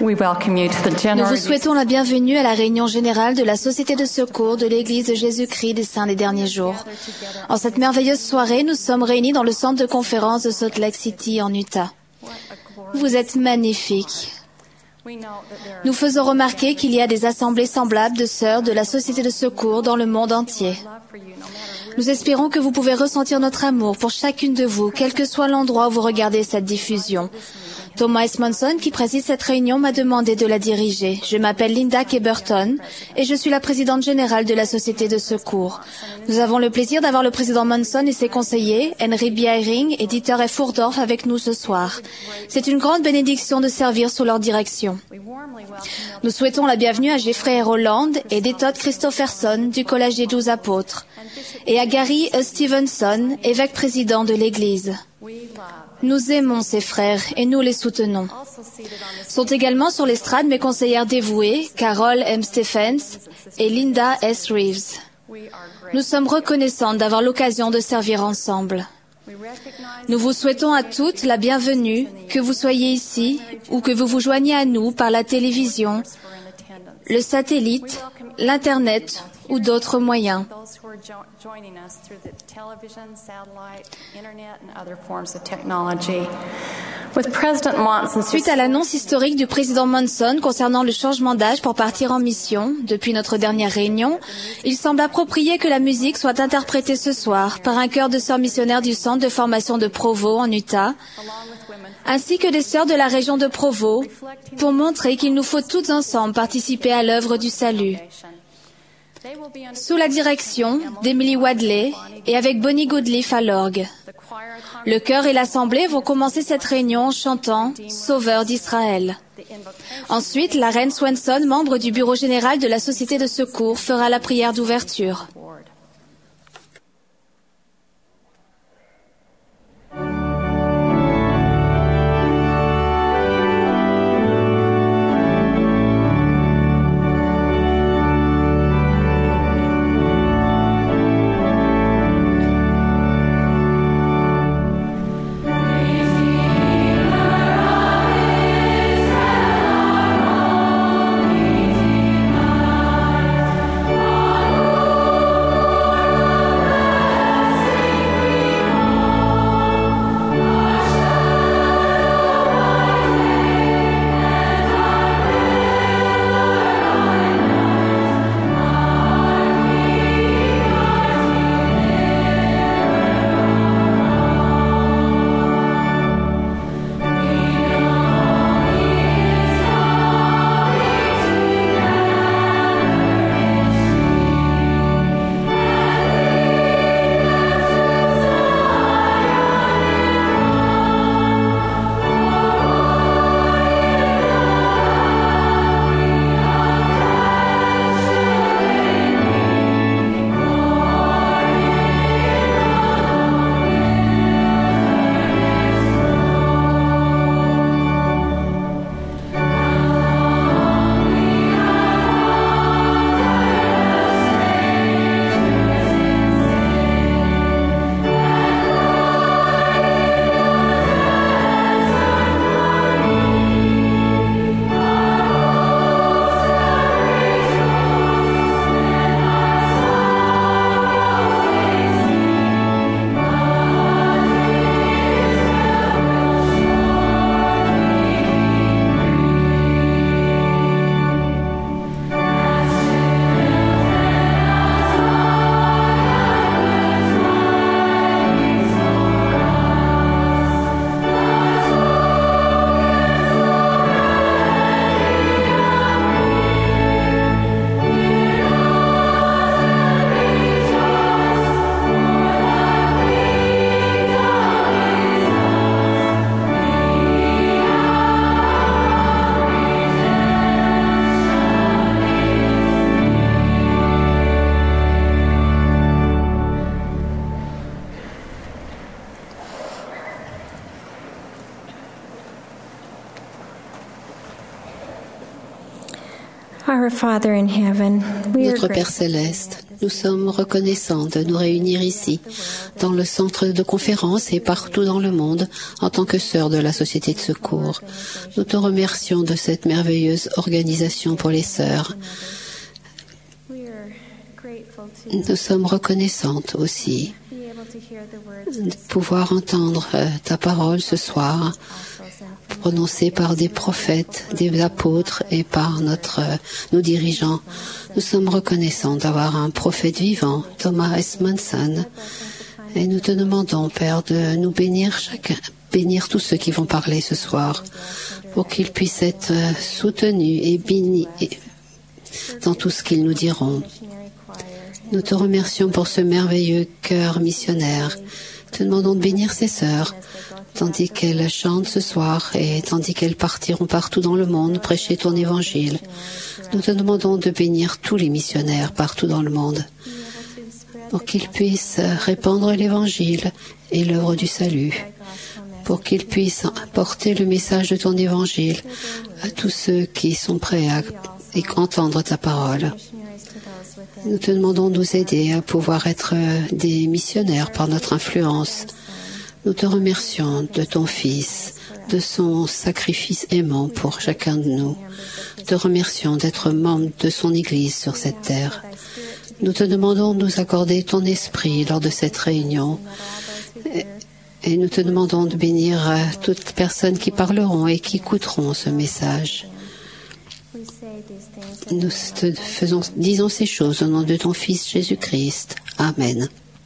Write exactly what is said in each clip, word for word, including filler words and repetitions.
We welcome you to the Nous general vous souhaitons la bienvenue à la réunion générale de la Société de secours de l'Église de Jésus-Christ des Saints des Derniers Jours. En cette merveilleuse soirée, nous sommes réunis dans le centre de conférence de Salt Lake City en Utah. Vous êtes magnifiques. Nous faisons remarquer qu'il y a des assemblées semblables de sœurs de la Société de secours dans le monde entier. Nous espérons que vous pouvez ressentir notre amour pour chacune de vous, quel que soit l'endroit où vous regardez cette diffusion. Thomas Esmonson, qui préside cette réunion, m'a demandé de la diriger. Je m'appelle Linda Keberton et je suis la présidente générale de la Société de secours. Nous avons le plaisir d'avoir le président Monson et ses conseillers, Henry Biering et Dieter F. Urdorf, avec nous ce soir. C'est une grande bénédiction de servir sous leur direction. Nous souhaitons la bienvenue à Jeffrey R. Holland et Détodd Christopherson du Collège des Douze Apôtres et à Gary E. Stevenson, évêque président de l'Église. Nous aimons ces frères et nous les soutenons. Sont également sur l'estrade mes conseillères dévouées, Carol M. Stephens et Linda S. Reeves. Nous sommes reconnaissantes d'avoir l'occasion de servir ensemble. Nous vous souhaitons à toutes la bienvenue, que vous soyez ici ou que vous vous joigniez à nous par la télévision, le satellite, l'Internet ou d'autres moyens. Suite à l'annonce historique du président Monson concernant le changement d'âge pour partir en mission, depuis notre dernière réunion, il semble approprié que la musique soit interprétée ce soir par un chœur de sœurs missionnaires du centre de formation de Provo en Utah, ainsi que des sœurs de la région de Provo, pour montrer qu'il nous faut toutes ensemble participer à l'œuvre du salut. Sous la direction d'Emily Wadley et avec Bonnie Goodleaf à l'orgue. Le chœur et l'assemblée vont commencer cette réunion en chantant « Sauveur d'Israël ». Ensuite, la reine Swenson, membre du bureau général de la Société de secours, fera la prière d'ouverture. Oh Our Father in heaven, we are Notre Père céleste, nous sommes reconnaissants de nous réunir ici, dans le centre de conférence et partout dans le monde, en tant que sœurs de la Société de secours. Nous te remercions de cette merveilleuse organisation pour les sœurs. Nous sommes reconnaissantes aussi de pouvoir entendre euh, ta parole ce soir, prononcée par des prophètes, des apôtres et par notre, euh, nos dirigeants. Nous sommes reconnaissants d'avoir un prophète vivant, Thomas S. Monson, et nous te demandons, Père, de nous bénir chacun, bénir tous ceux qui vont parler ce soir, pour qu'ils puissent être euh, soutenus et bénis dans tout ce qu'ils nous diront. Nous te remercions pour ce merveilleux cœur missionnaire. Te demandons de bénir ces sœurs, tandis qu'elles chantent ce soir et tandis qu'elles partiront partout dans le monde prêcher ton évangile. Nous te demandons de bénir tous les missionnaires partout dans le monde, pour qu'ils puissent répandre l'évangile et l'œuvre du salut, pour qu'ils puissent porter le message de ton évangile à tous ceux qui sont prêts à entendre ta parole. Nous te demandons de nous aider à pouvoir être des missionnaires par notre influence. Nous te remercions de ton Fils, de son sacrifice aimant pour chacun de nous. Nous te remercions d'être membre de son Église sur cette terre. Nous te demandons de nous accorder ton esprit lors de cette réunion. Et, et nous te demandons de bénir toutes les personnes qui parleront et qui écouteront ce message. Nous te faisons, disons ces choses au nom de ton Fils Jésus-Christ. Amen.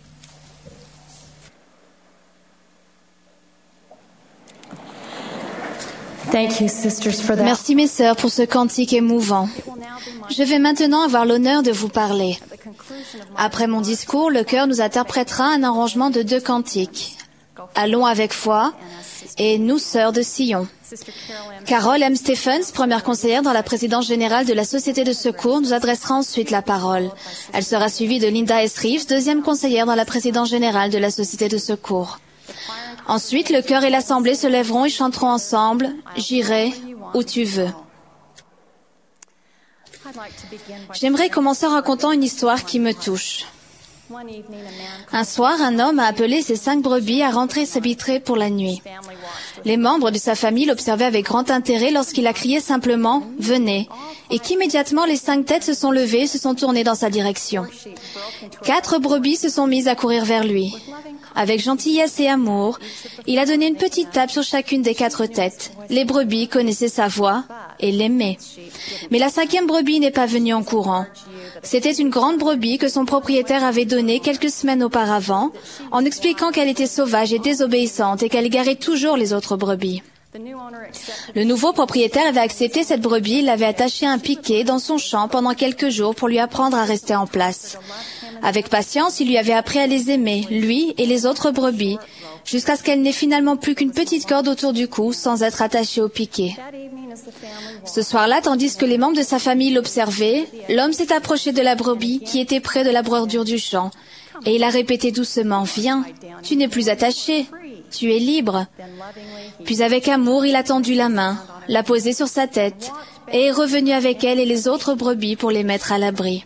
Thank you, sisters, for that. Merci mes sœurs pour ce cantique émouvant. Je vais maintenant avoir l'honneur de vous parler. Après mon discours, le chœur nous interprétera un arrangement de deux cantiques. Allons avec foi et Nous sœurs de Sion. Carol M. Stephens, première conseillère dans la présidence générale de la Société de secours, nous adressera ensuite la parole. Elle sera suivie de Linda S. Reeves, deuxième conseillère dans la présidence générale de la Société de secours. Ensuite, le chœur et l'assemblée se lèveront et chanteront ensemble « J'irai où tu veux ». J'aimerais commencer en racontant une histoire qui me touche. Un soir, un homme a appelé ses cinq brebis à rentrer s'habitrer pour la nuit. Les membres de sa famille l'observaient avec grand intérêt lorsqu'il a crié simplement « Venez !» et qu'immédiatement les cinq têtes se sont levées et se sont tournées dans sa direction. Quatre brebis se sont mises à courir vers lui. Avec gentillesse et amour, il a donné une petite tape sur chacune des quatre têtes. Les brebis connaissaient sa voix et l'aimaient. Mais la cinquième brebis n'est pas venue en courant. C'était une grande brebis que son propriétaire avait donnée quelques semaines auparavant, en expliquant qu'elle était sauvage et désobéissante et qu'elle égarait toujours les autres brebis. Le nouveau propriétaire avait accepté cette brebis et l'avait attachée à un piquet dans son champ pendant quelques jours pour lui apprendre à rester en place. Avec patience, il lui avait appris à les aimer, lui et les autres brebis, jusqu'à ce qu'elle n'ait finalement plus qu'une petite corde autour du cou sans être attachée au piquet. Ce soir-là, tandis que les membres de sa famille l'observaient, l'homme s'est approché de la brebis qui était près de la bordure du champ, et il a répété doucement « Viens, tu n'es plus attaché, tu es libre ». Puis avec amour, il a tendu la main, l'a posée sur sa tête, et est revenu avec elle et les autres brebis pour les mettre à l'abri.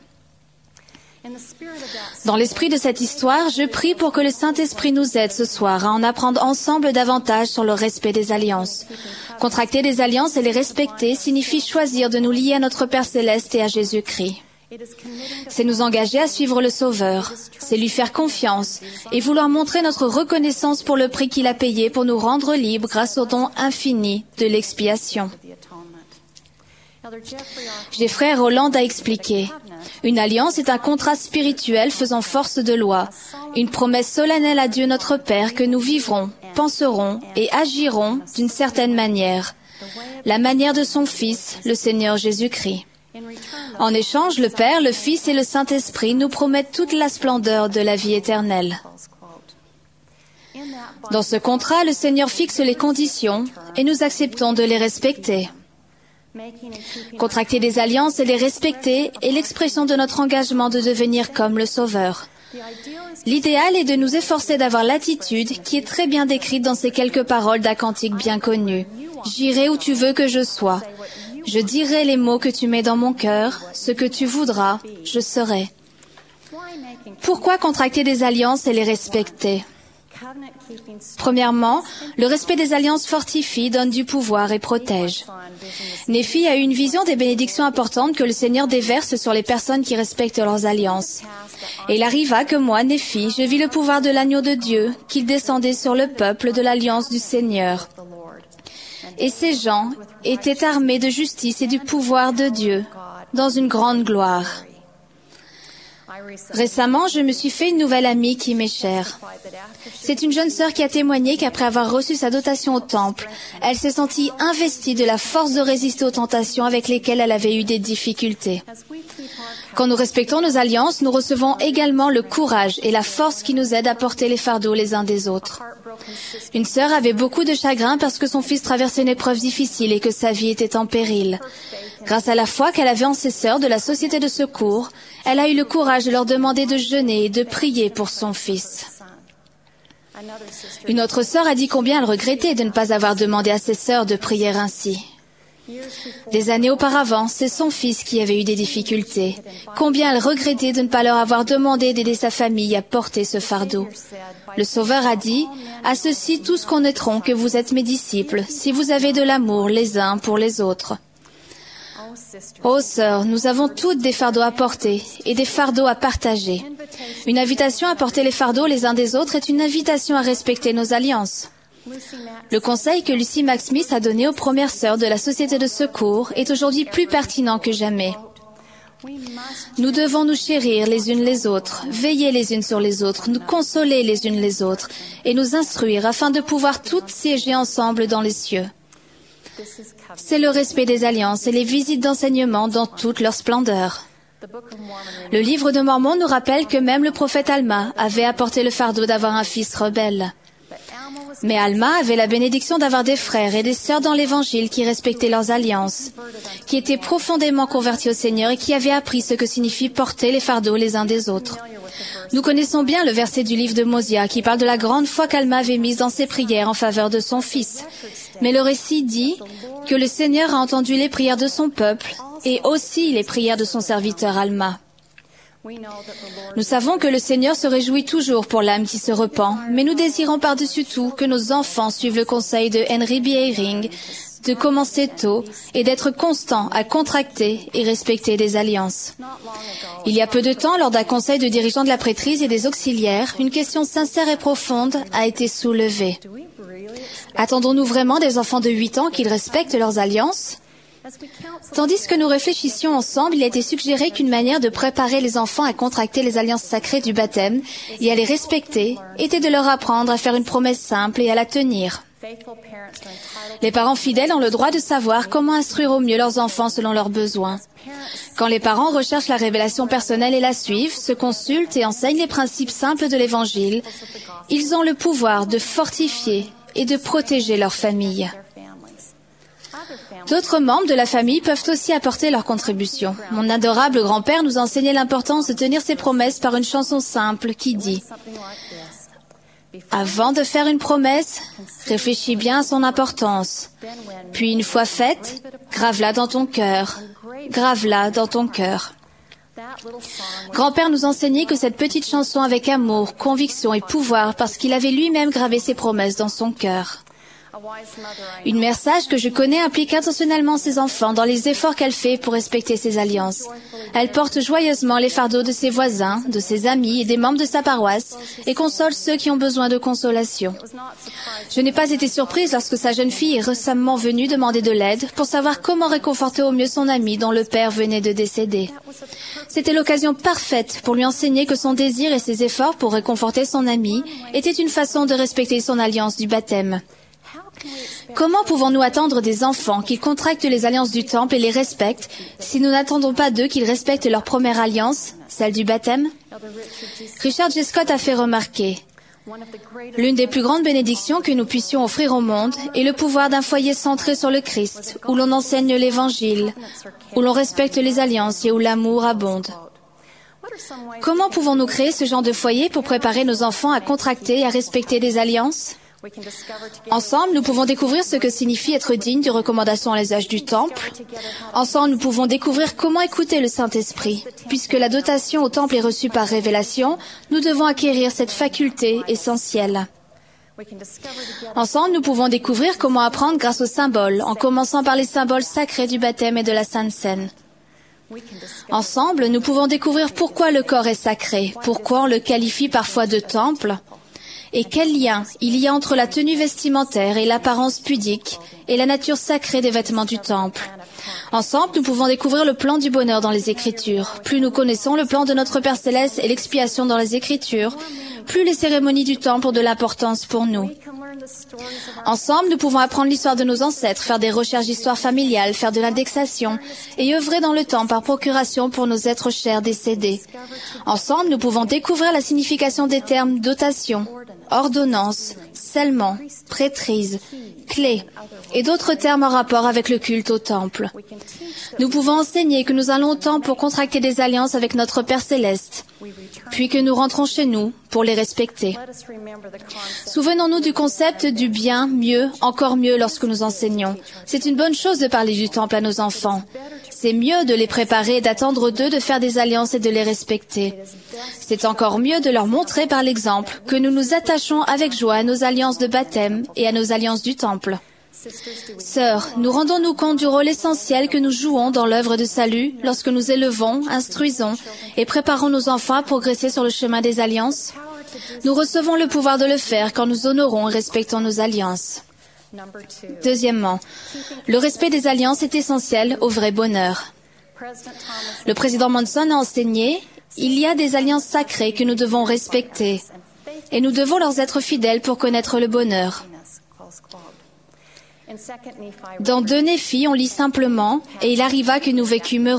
Dans l'esprit de cette histoire, je prie pour que le Saint-Esprit nous aide ce soir à en apprendre ensemble davantage sur le respect des alliances. Contracter des alliances et les respecter signifie choisir de nous lier à notre Père Céleste et à Jésus-Christ. C'est nous engager à suivre le Sauveur, c'est lui faire confiance et vouloir montrer notre reconnaissance pour le prix qu'il a payé pour nous rendre libres grâce au don infini de l'expiation. Jeffrey Holland a expliqué, une alliance est un contrat spirituel faisant force de loi, une promesse solennelle à Dieu notre Père que nous vivrons, penserons et agirons d'une certaine manière, la manière de son Fils, le Seigneur Jésus-Christ. En échange, le Père, le Fils et le Saint-Esprit nous promettent toute la splendeur de la vie éternelle. Dans ce contrat, le Seigneur fixe les conditions et nous acceptons de les respecter. Contracter des alliances et les respecter est l'expression de notre engagement de devenir comme le Sauveur. L'idéal est de nous efforcer d'avoir l'attitude qui est très bien décrite dans ces quelques paroles d'un cantique bien connu. « J'irai où tu veux que je sois. Je dirai les mots que tu mets dans mon cœur, ce que tu voudras, je serai. Pourquoi contracter des alliances et les respecter? Premièrement, le respect des alliances fortifie, donne du pouvoir et protège. Néphi a eu une vision des bénédictions importantes que le Seigneur déverse sur les personnes qui respectent leurs alliances. Et il arriva que moi, Néphi, je vis le pouvoir de l'agneau de Dieu, qu'il descendait sur le peuple de l'alliance du Seigneur. Et ces gens étaient armés de justice et du pouvoir de Dieu, dans une grande gloire. Récemment, je me suis fait une nouvelle amie qui m'est chère. C'est une jeune sœur qui a témoigné qu'après avoir reçu sa dotation au temple, elle s'est sentie investie de la force de résister aux tentations avec lesquelles elle avait eu des difficultés. Quand nous respectons nos alliances, nous recevons également le courage et la force qui nous aident à porter les fardeaux les uns des autres. Une sœur avait beaucoup de chagrin parce que son fils traversait une épreuve difficile et que sa vie était en péril. Grâce à la foi qu'elle avait en ses sœurs de la Société de secours, elle a eu le courage de leur demander de jeûner et de prier pour son fils. Une autre sœur a dit combien elle regrettait de ne pas avoir demandé à ses sœurs de prier ainsi. Des années auparavant, c'est son fils qui avait eu des difficultés. Combien elle regrettait de ne pas leur avoir demandé d'aider sa famille à porter ce fardeau. Le Sauveur a dit, « À ceux-ci tous connaîtront que vous êtes mes disciples, si vous avez de l'amour les uns pour les autres. » Ô sœurs, nous avons toutes des fardeaux à porter et des fardeaux à partager. Une invitation à porter les fardeaux les uns des autres est une invitation à respecter nos alliances. Le conseil que Lucy Mack Smith a donné aux premières sœurs de la Société de secours est aujourd'hui plus pertinent que jamais. Nous devons nous chérir les unes les autres, veiller les unes sur les autres, nous consoler les unes les autres et nous instruire afin de pouvoir toutes siéger ensemble dans les cieux. C'est le respect des alliances et les visites d'enseignement dans toute leur splendeur. Le livre de Mormon nous rappelle que même le prophète Alma avait apporté le fardeau d'avoir un fils rebelle. Mais Alma avait la bénédiction d'avoir des frères et des sœurs dans l'Évangile qui respectaient leurs alliances, qui étaient profondément convertis au Seigneur et qui avaient appris ce que signifie porter les fardeaux les uns des autres. Nous connaissons bien le verset du livre de Mosia qui parle de la grande foi qu'Alma avait mise dans ses prières en faveur de son fils. Mais le récit dit que le Seigneur a entendu les prières de son peuple et aussi les prières de son serviteur Alma. Nous savons que le Seigneur se réjouit toujours pour l'âme qui se repent, mais nous désirons par-dessus tout que nos enfants suivent le conseil de Henry B. Eyring de commencer tôt et d'être constants à contracter et respecter des alliances. Il y a peu de temps, lors d'un conseil de dirigeants de la prêtrise et des auxiliaires, une question sincère et profonde a été soulevée. Attendons-nous vraiment des enfants de huit ans qu'ils respectent leurs alliances? Tandis que nous réfléchissions ensemble, il a été suggéré qu'une manière de préparer les enfants à contracter les alliances sacrées du baptême et à les respecter était de leur apprendre à faire une promesse simple et à la tenir. Les parents fidèles ont le droit de savoir comment instruire au mieux leurs enfants selon leurs besoins. Quand les parents recherchent la révélation personnelle et la suivent, se consultent et enseignent les principes simples de l'Évangile, ils ont le pouvoir de fortifier et de protéger leur famille. D'autres membres de la famille peuvent aussi apporter leur contribution. Mon adorable grand-père nous a enseigné l'importance de tenir ses promesses par une chanson simple qui dit « Avant de faire une promesse, réfléchis bien à son importance. Puis une fois faite, grave-la dans ton cœur. Grave-la dans ton cœur. » Grand-père nous enseignait que cette petite chanson avec amour, conviction et pouvoir parce qu'il avait lui-même gravé ses promesses dans son cœur. Une mère sage que je connais implique intentionnellement ses enfants dans les efforts qu'elle fait pour respecter ses alliances. Elle porte joyeusement les fardeaux de ses voisins, de ses amis et des membres de sa paroisse et console ceux qui ont besoin de consolation. Je n'ai pas été surprise lorsque sa jeune fille est récemment venue demander de l'aide pour savoir comment réconforter au mieux son ami dont le père venait de décéder. C'était l'occasion parfaite pour lui enseigner que son désir et ses efforts pour réconforter son ami étaient une façon de respecter son alliance du baptême. Comment pouvons-nous attendre des enfants qu'ils contractent les alliances du temple et les respectent si nous n'attendons pas d'eux qu'ils respectent leur première alliance, celle du baptême? Richard J. Scott a fait remarquer « L'une des plus grandes bénédictions que nous puissions offrir au monde est le pouvoir d'un foyer centré sur le Christ, où l'on enseigne l'Évangile, où l'on respecte les alliances et où l'amour abonde. » Comment pouvons-nous créer ce genre de foyer pour préparer nos enfants à contracter et à respecter des alliances? Ensemble, nous pouvons découvrir ce que signifie être digne des recommandations à l'usage du temple. Ensemble, nous pouvons découvrir comment écouter le Saint-Esprit. Puisque la dotation au temple est reçue par révélation, nous devons acquérir cette faculté essentielle. Ensemble, nous pouvons découvrir comment apprendre grâce aux symboles, en commençant par les symboles sacrés du baptême et de la Sainte Seine. Ensemble, nous pouvons découvrir pourquoi le corps est sacré, pourquoi on le qualifie parfois de temple, et quel lien il y a entre la tenue vestimentaire et l'apparence pudique et la nature sacrée des vêtements du temple. Ensemble, nous pouvons découvrir le plan du bonheur dans les Écritures. Plus nous connaissons le plan de notre Père Céleste et l'expiation dans les Écritures, plus les cérémonies du temple ont de l'importance pour nous. Ensemble, nous pouvons apprendre l'histoire de nos ancêtres, faire des recherches d'histoire familiale, faire de l'indexation et œuvrer dans le temps par procuration pour nos êtres chers décédés. Ensemble, nous pouvons découvrir la signification des termes dotation, ordonnance, scellement, prêtrise, clé et d'autres termes en rapport avec le culte au temple. Nous pouvons enseigner que nous allons au temple pour contracter des alliances avec notre Père Céleste, puis que nous rentrons chez nous pour les respecter. Souvenons-nous du concept du bien, mieux, encore mieux lorsque nous enseignons. C'est une bonne chose de parler du temple à nos enfants. C'est mieux de les préparer et d'attendre d'eux de faire des alliances et de les respecter. C'est encore mieux de leur montrer par l'exemple que nous nous attachons avec joie à nos alliances de baptême et à nos alliances du temple. Sœurs, nous rendons-nous compte du rôle essentiel que nous jouons dans l'œuvre de salut lorsque nous élevons, instruisons et préparons nos enfants à progresser sur le chemin des alliances? Nous recevons le pouvoir de le faire quand nous honorons et respectons nos alliances. Deuxièmement, le respect des alliances est essentiel au vrai bonheur. Le président Monson a enseigné, il y a des alliances sacrées que nous devons respecter et nous devons leur être fidèles pour connaître le bonheur. Dans deux Néphi, on lit simplement « Et il arriva que nous vécûmes heureux ».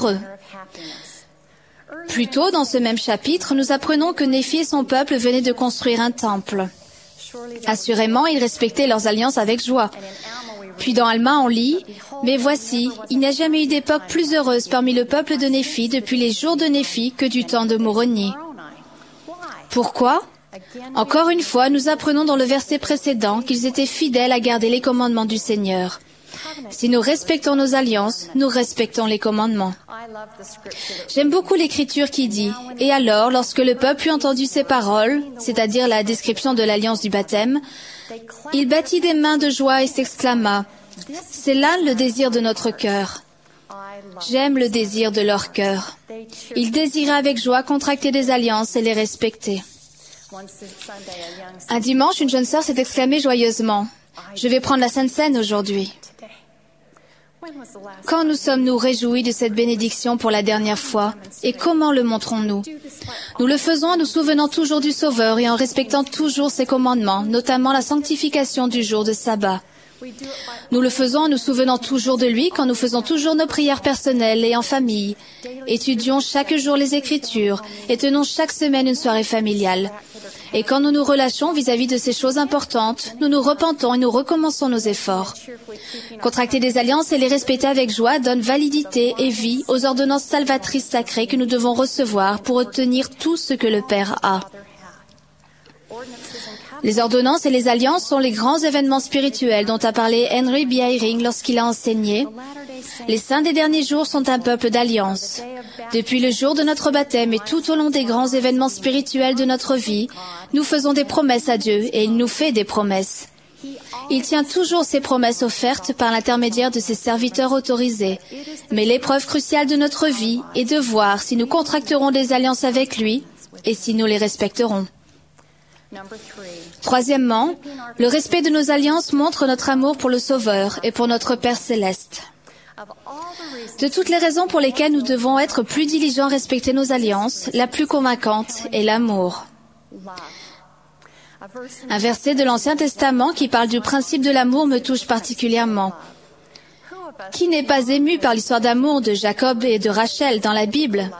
Plus tôt, dans ce même chapitre, nous apprenons que Néphi et son peuple venaient de construire un temple. Assurément, ils respectaient leurs alliances avec joie. Puis dans Alma, on lit « Mais voici, il n'y a jamais eu d'époque plus heureuse parmi le peuple de Néphi depuis les jours de Néphi que du temps de Moroni. » Pourquoi ? Encore une fois, nous apprenons dans le verset précédent qu'ils étaient fidèles à garder les commandements du Seigneur. Si nous respectons nos alliances, nous respectons les commandements. J'aime beaucoup l'Écriture qui dit « Et alors, lorsque le peuple eut entendu ces paroles, c'est-à-dire la description de l'alliance du baptême, il battit des mains de joie et s'exclama « C'est là le désir de notre cœur. J'aime le désir de leur cœur. » Ils désiraient avec joie contracter des alliances et les respecter. Un dimanche, une jeune sœur s'est exclamée joyeusement « Je vais prendre la Sainte Seine aujourd'hui. » Quand nous sommes-nous réjouis de cette bénédiction pour la dernière fois et comment le montrons-nous? Nous le faisons en nous souvenant toujours du Sauveur et en respectant toujours ses commandements, notamment la sanctification du jour de sabbat. Nous le faisons en nous souvenant toujours de lui quand nous faisons toujours nos prières personnelles et en famille, étudions chaque jour les Écritures et tenons chaque semaine une soirée familiale. Et quand nous nous relâchons vis-à-vis de ces choses importantes, nous nous repentons et nous recommençons nos efforts. Contracter des alliances et les respecter avec joie donne validité et vie aux ordonnances salvatrices sacrées que nous devons recevoir pour obtenir tout ce que le Père a. Les ordonnances et les alliances sont les grands événements spirituels dont a parlé Henry B. Eyring lorsqu'il a enseigné. Les saints des derniers jours sont un peuple d'alliance. Depuis le jour de notre baptême et tout au long des grands événements spirituels de notre vie, nous faisons des promesses à Dieu et il nous fait des promesses. Il tient toujours ses promesses offertes par l'intermédiaire de ses serviteurs autorisés. Mais l'épreuve cruciale de notre vie est de voir si nous contracterons des alliances avec lui et si nous les respecterons. Troisièmement, le respect de nos alliances montre notre amour pour le Sauveur et pour notre Père Céleste. De toutes les raisons pour lesquelles nous devons être plus diligents à respecter nos alliances, la plus convaincante est l'amour. Un verset de l'Ancien Testament qui parle du principe de l'amour me touche particulièrement. Qui n'est pas ému par l'histoire d'amour de Jacob et de Rachel dans la Bible?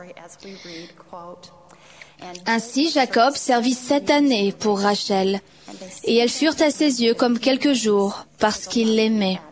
Ainsi, Jacob servit sept années pour Rachel, et elles furent à ses yeux comme quelques jours, parce qu'il l'aimait.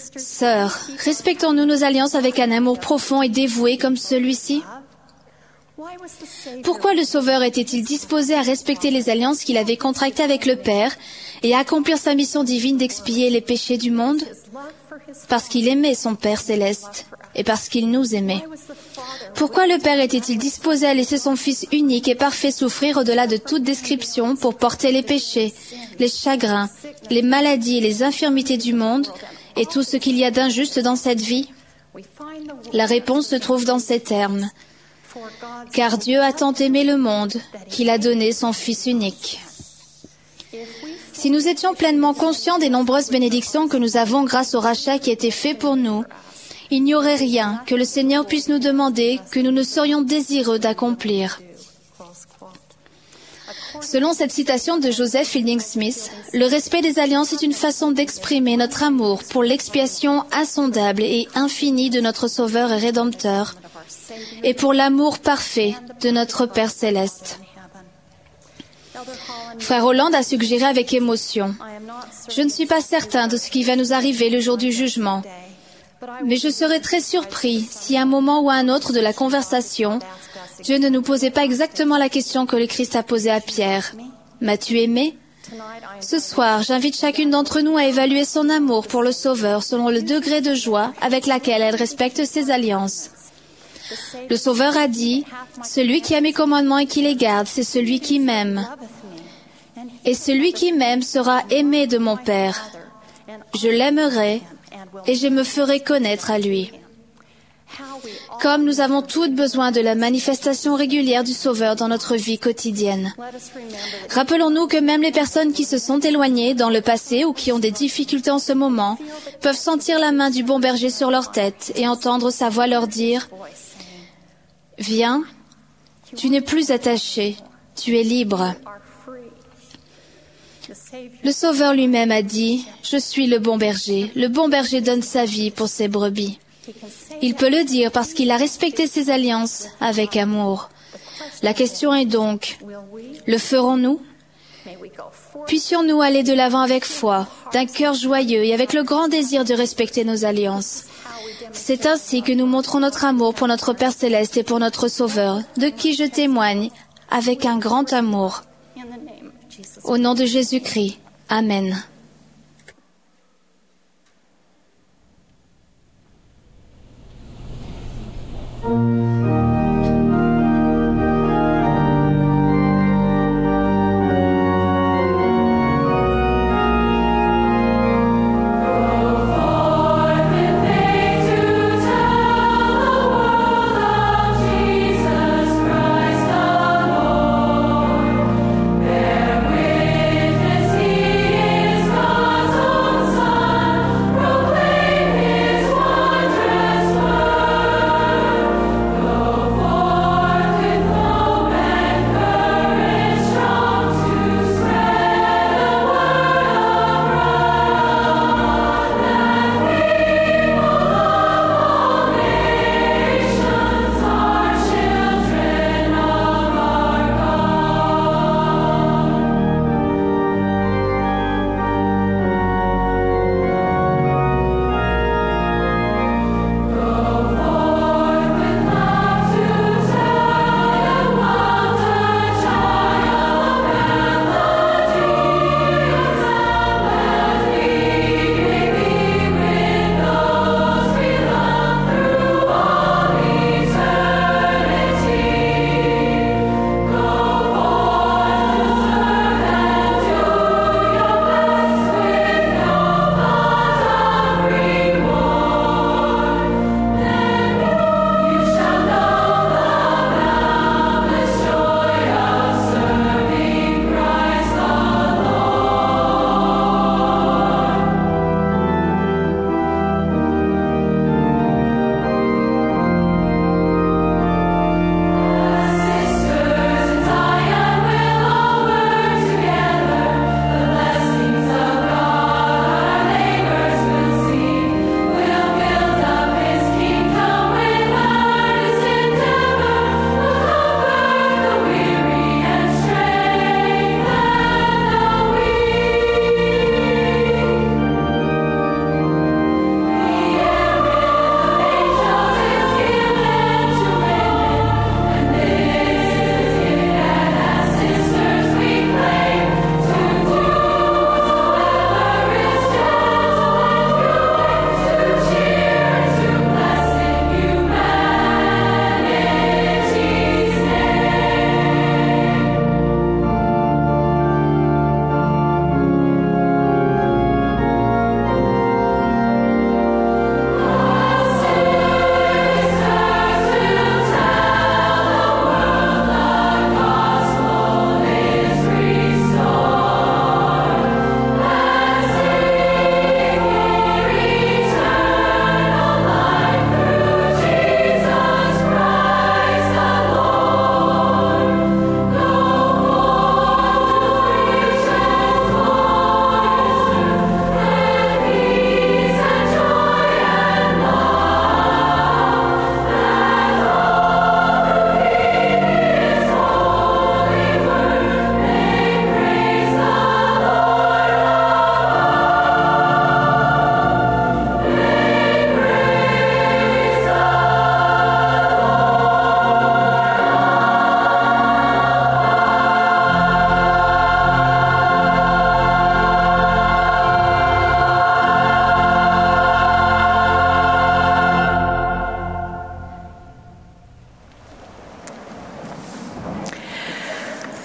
Sœurs, respectons-nous nos alliances avec un amour profond et dévoué comme celui-ci? Pourquoi le Sauveur était-il disposé à respecter les alliances qu'il avait contractées avec le Père et à accomplir sa mission divine d'expier les péchés du monde? Parce qu'il aimait son Père céleste et parce qu'il nous aimait. Pourquoi le Père était-il disposé à laisser son Fils unique et parfait souffrir au-delà de toute description pour porter les péchés, les chagrins, les maladies et les infirmités du monde et tout ce qu'il y a d'injuste dans cette vie? La réponse se trouve dans ces termes. Car Dieu a tant aimé le monde qu'il a donné son Fils unique. Si nous étions pleinement conscients des nombreuses bénédictions que nous avons grâce au rachat qui a été fait pour nous, il n'y aurait rien que le Seigneur puisse nous demander que nous ne serions désireux d'accomplir. Selon cette citation de Joseph Fielding Smith, le respect des alliances est une façon d'exprimer notre amour pour l'expiation insondable et infinie de notre Sauveur et Rédempteur, et pour l'amour parfait de notre Père céleste. Frère Holland a suggéré avec émotion, « Je ne suis pas certain de ce qui va nous arriver le jour du jugement, mais je serais très surpris si à un moment ou à un autre de la conversation, Dieu ne nous posait pas exactement la question que le Christ a posée à Pierre. « M'as-tu aimé ?» Ce soir, j'invite chacune d'entre nous à évaluer son amour pour le Sauveur selon le degré de joie avec laquelle elle respecte ses alliances. Le Sauveur a dit, « Celui qui a mes commandements et qui les garde, c'est celui qui m'aime. Et celui qui m'aime sera aimé de mon Père. Je l'aimerai et je me ferai connaître à lui. » Comme nous avons toutes besoin de la manifestation régulière du Sauveur dans notre vie quotidienne. Rappelons-nous que même les personnes qui se sont éloignées dans le passé ou qui ont des difficultés en ce moment peuvent sentir la main du bon berger sur leur tête et entendre sa voix leur dire « Viens, tu n'es plus attaché, tu es libre. » Le Sauveur lui-même a dit « Je suis le bon berger, le bon berger donne sa vie pour ses brebis. » Il peut le dire parce qu'il a respecté ses alliances avec amour. La question est donc, le ferons-nous? Puissions-nous aller de l'avant avec foi, d'un cœur joyeux et avec le grand désir de respecter nos alliances. C'est ainsi que nous montrons notre amour pour notre Père Céleste et pour notre Sauveur, de qui je témoigne avec un grand amour. Au nom de Jésus-Christ. Amen. Bear witness, he is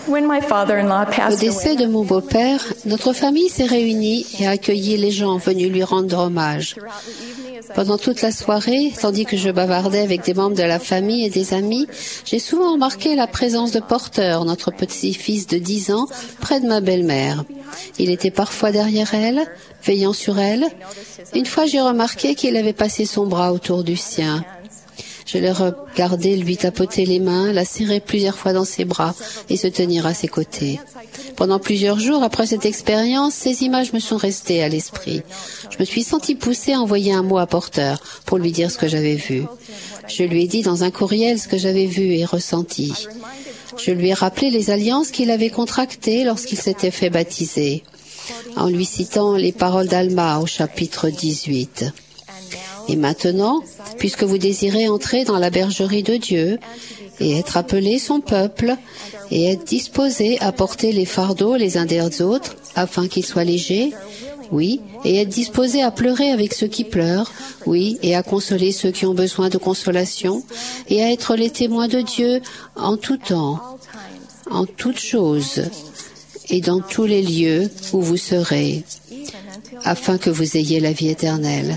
When my father-in-law Au passed décès away, de mon beau-père, notre famille s'est réunie et a accueilli les gens venus lui rendre hommage. Pendant toute la soirée, tandis que je bavardais avec des membres de la famille et des amis, j'ai souvent remarqué la présence de Porter, notre petit-fils de dix ans, près de ma belle-mère. Il était parfois derrière elle, veillant sur elle. Une fois, j'ai remarqué qu'il avait passé son bras autour du sien. Je l'ai regardé lui tapoter les mains, la serrer plusieurs fois dans ses bras et se tenir à ses côtés. Pendant plusieurs jours après cette expérience, ces images me sont restées à l'esprit. Je me suis sentie poussée à envoyer un mot à Porter pour lui dire ce que j'avais vu. Je lui ai dit dans un courriel ce que j'avais vu et ressenti. Je lui ai rappelé les alliances qu'il avait contractées lorsqu'il s'était fait baptiser, en lui citant les paroles d'Alma au chapitre dix-huit. Et maintenant, puisque vous désirez entrer dans la bergerie de Dieu et être appelé son peuple et être disposé à porter les fardeaux les uns des autres afin qu'ils soient légers, oui, et être disposé à pleurer avec ceux qui pleurent, oui, et à consoler ceux qui ont besoin de consolation, et à être les témoins de Dieu en tout temps, en toutes choses, et dans tous les lieux où vous serez, afin que vous ayez la vie éternelle.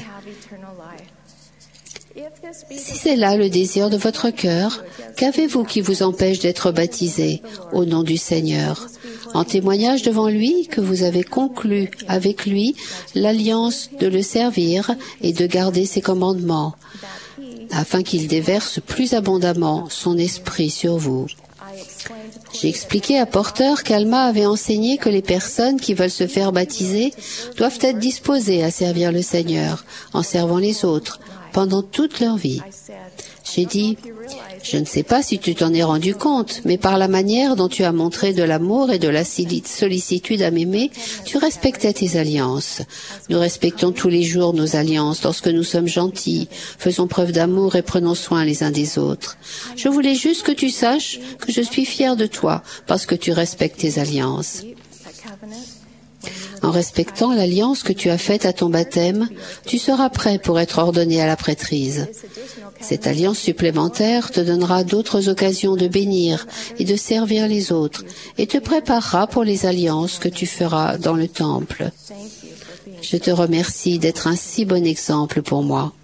Si c'est là le désir de votre cœur, qu'avez-vous qui vous empêche d'être baptisé au nom du Seigneur, en témoignage devant lui que vous avez conclu avec lui l'alliance de le servir et de garder ses commandements, afin qu'il déverse plus abondamment son esprit sur vous? J'ai expliqué à Porter qu'Alma avait enseigné que les personnes qui veulent se faire baptiser doivent être disposées à servir le Seigneur en servant les autres pendant toute leur vie. J'ai dit, je ne sais pas si tu t'en es rendu compte, mais par la manière dont tu as montré de l'amour et de la sollicitude à m'aimer, tu respectais tes alliances. Nous respectons tous les jours nos alliances lorsque nous sommes gentils, faisons preuve d'amour et prenons soin les uns des autres. Je voulais juste que tu saches que je suis fière de toi parce que tu respectes tes alliances. En respectant l'alliance que tu as faite à ton baptême, tu seras prêt pour être ordonné à la prêtrise. Cette alliance supplémentaire te donnera d'autres occasions de bénir et de servir les autres et te préparera pour les alliances que tu feras dans le temple. Je te remercie d'être un si bon exemple pour moi.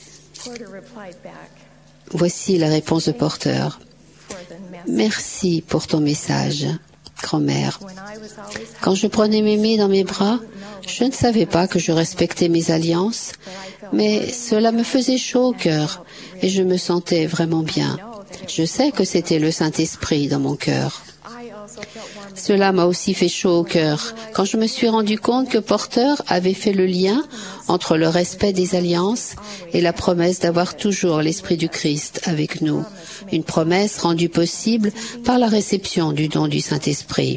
Voici la réponse de Porter. Merci pour ton message, grand-mère. Quand je prenais Mémé dans mes bras, je ne savais pas que je respectais mes alliances, mais cela me faisait chaud au cœur et je me sentais vraiment bien. Je sais que c'était le Saint-Esprit dans mon cœur. Cela m'a aussi fait chaud au cœur quand je me suis rendu compte que Porter avait fait le lien entre le respect des alliances et la promesse d'avoir toujours l'Esprit du Christ avec nous, une promesse rendue possible par la réception du don du Saint-Esprit.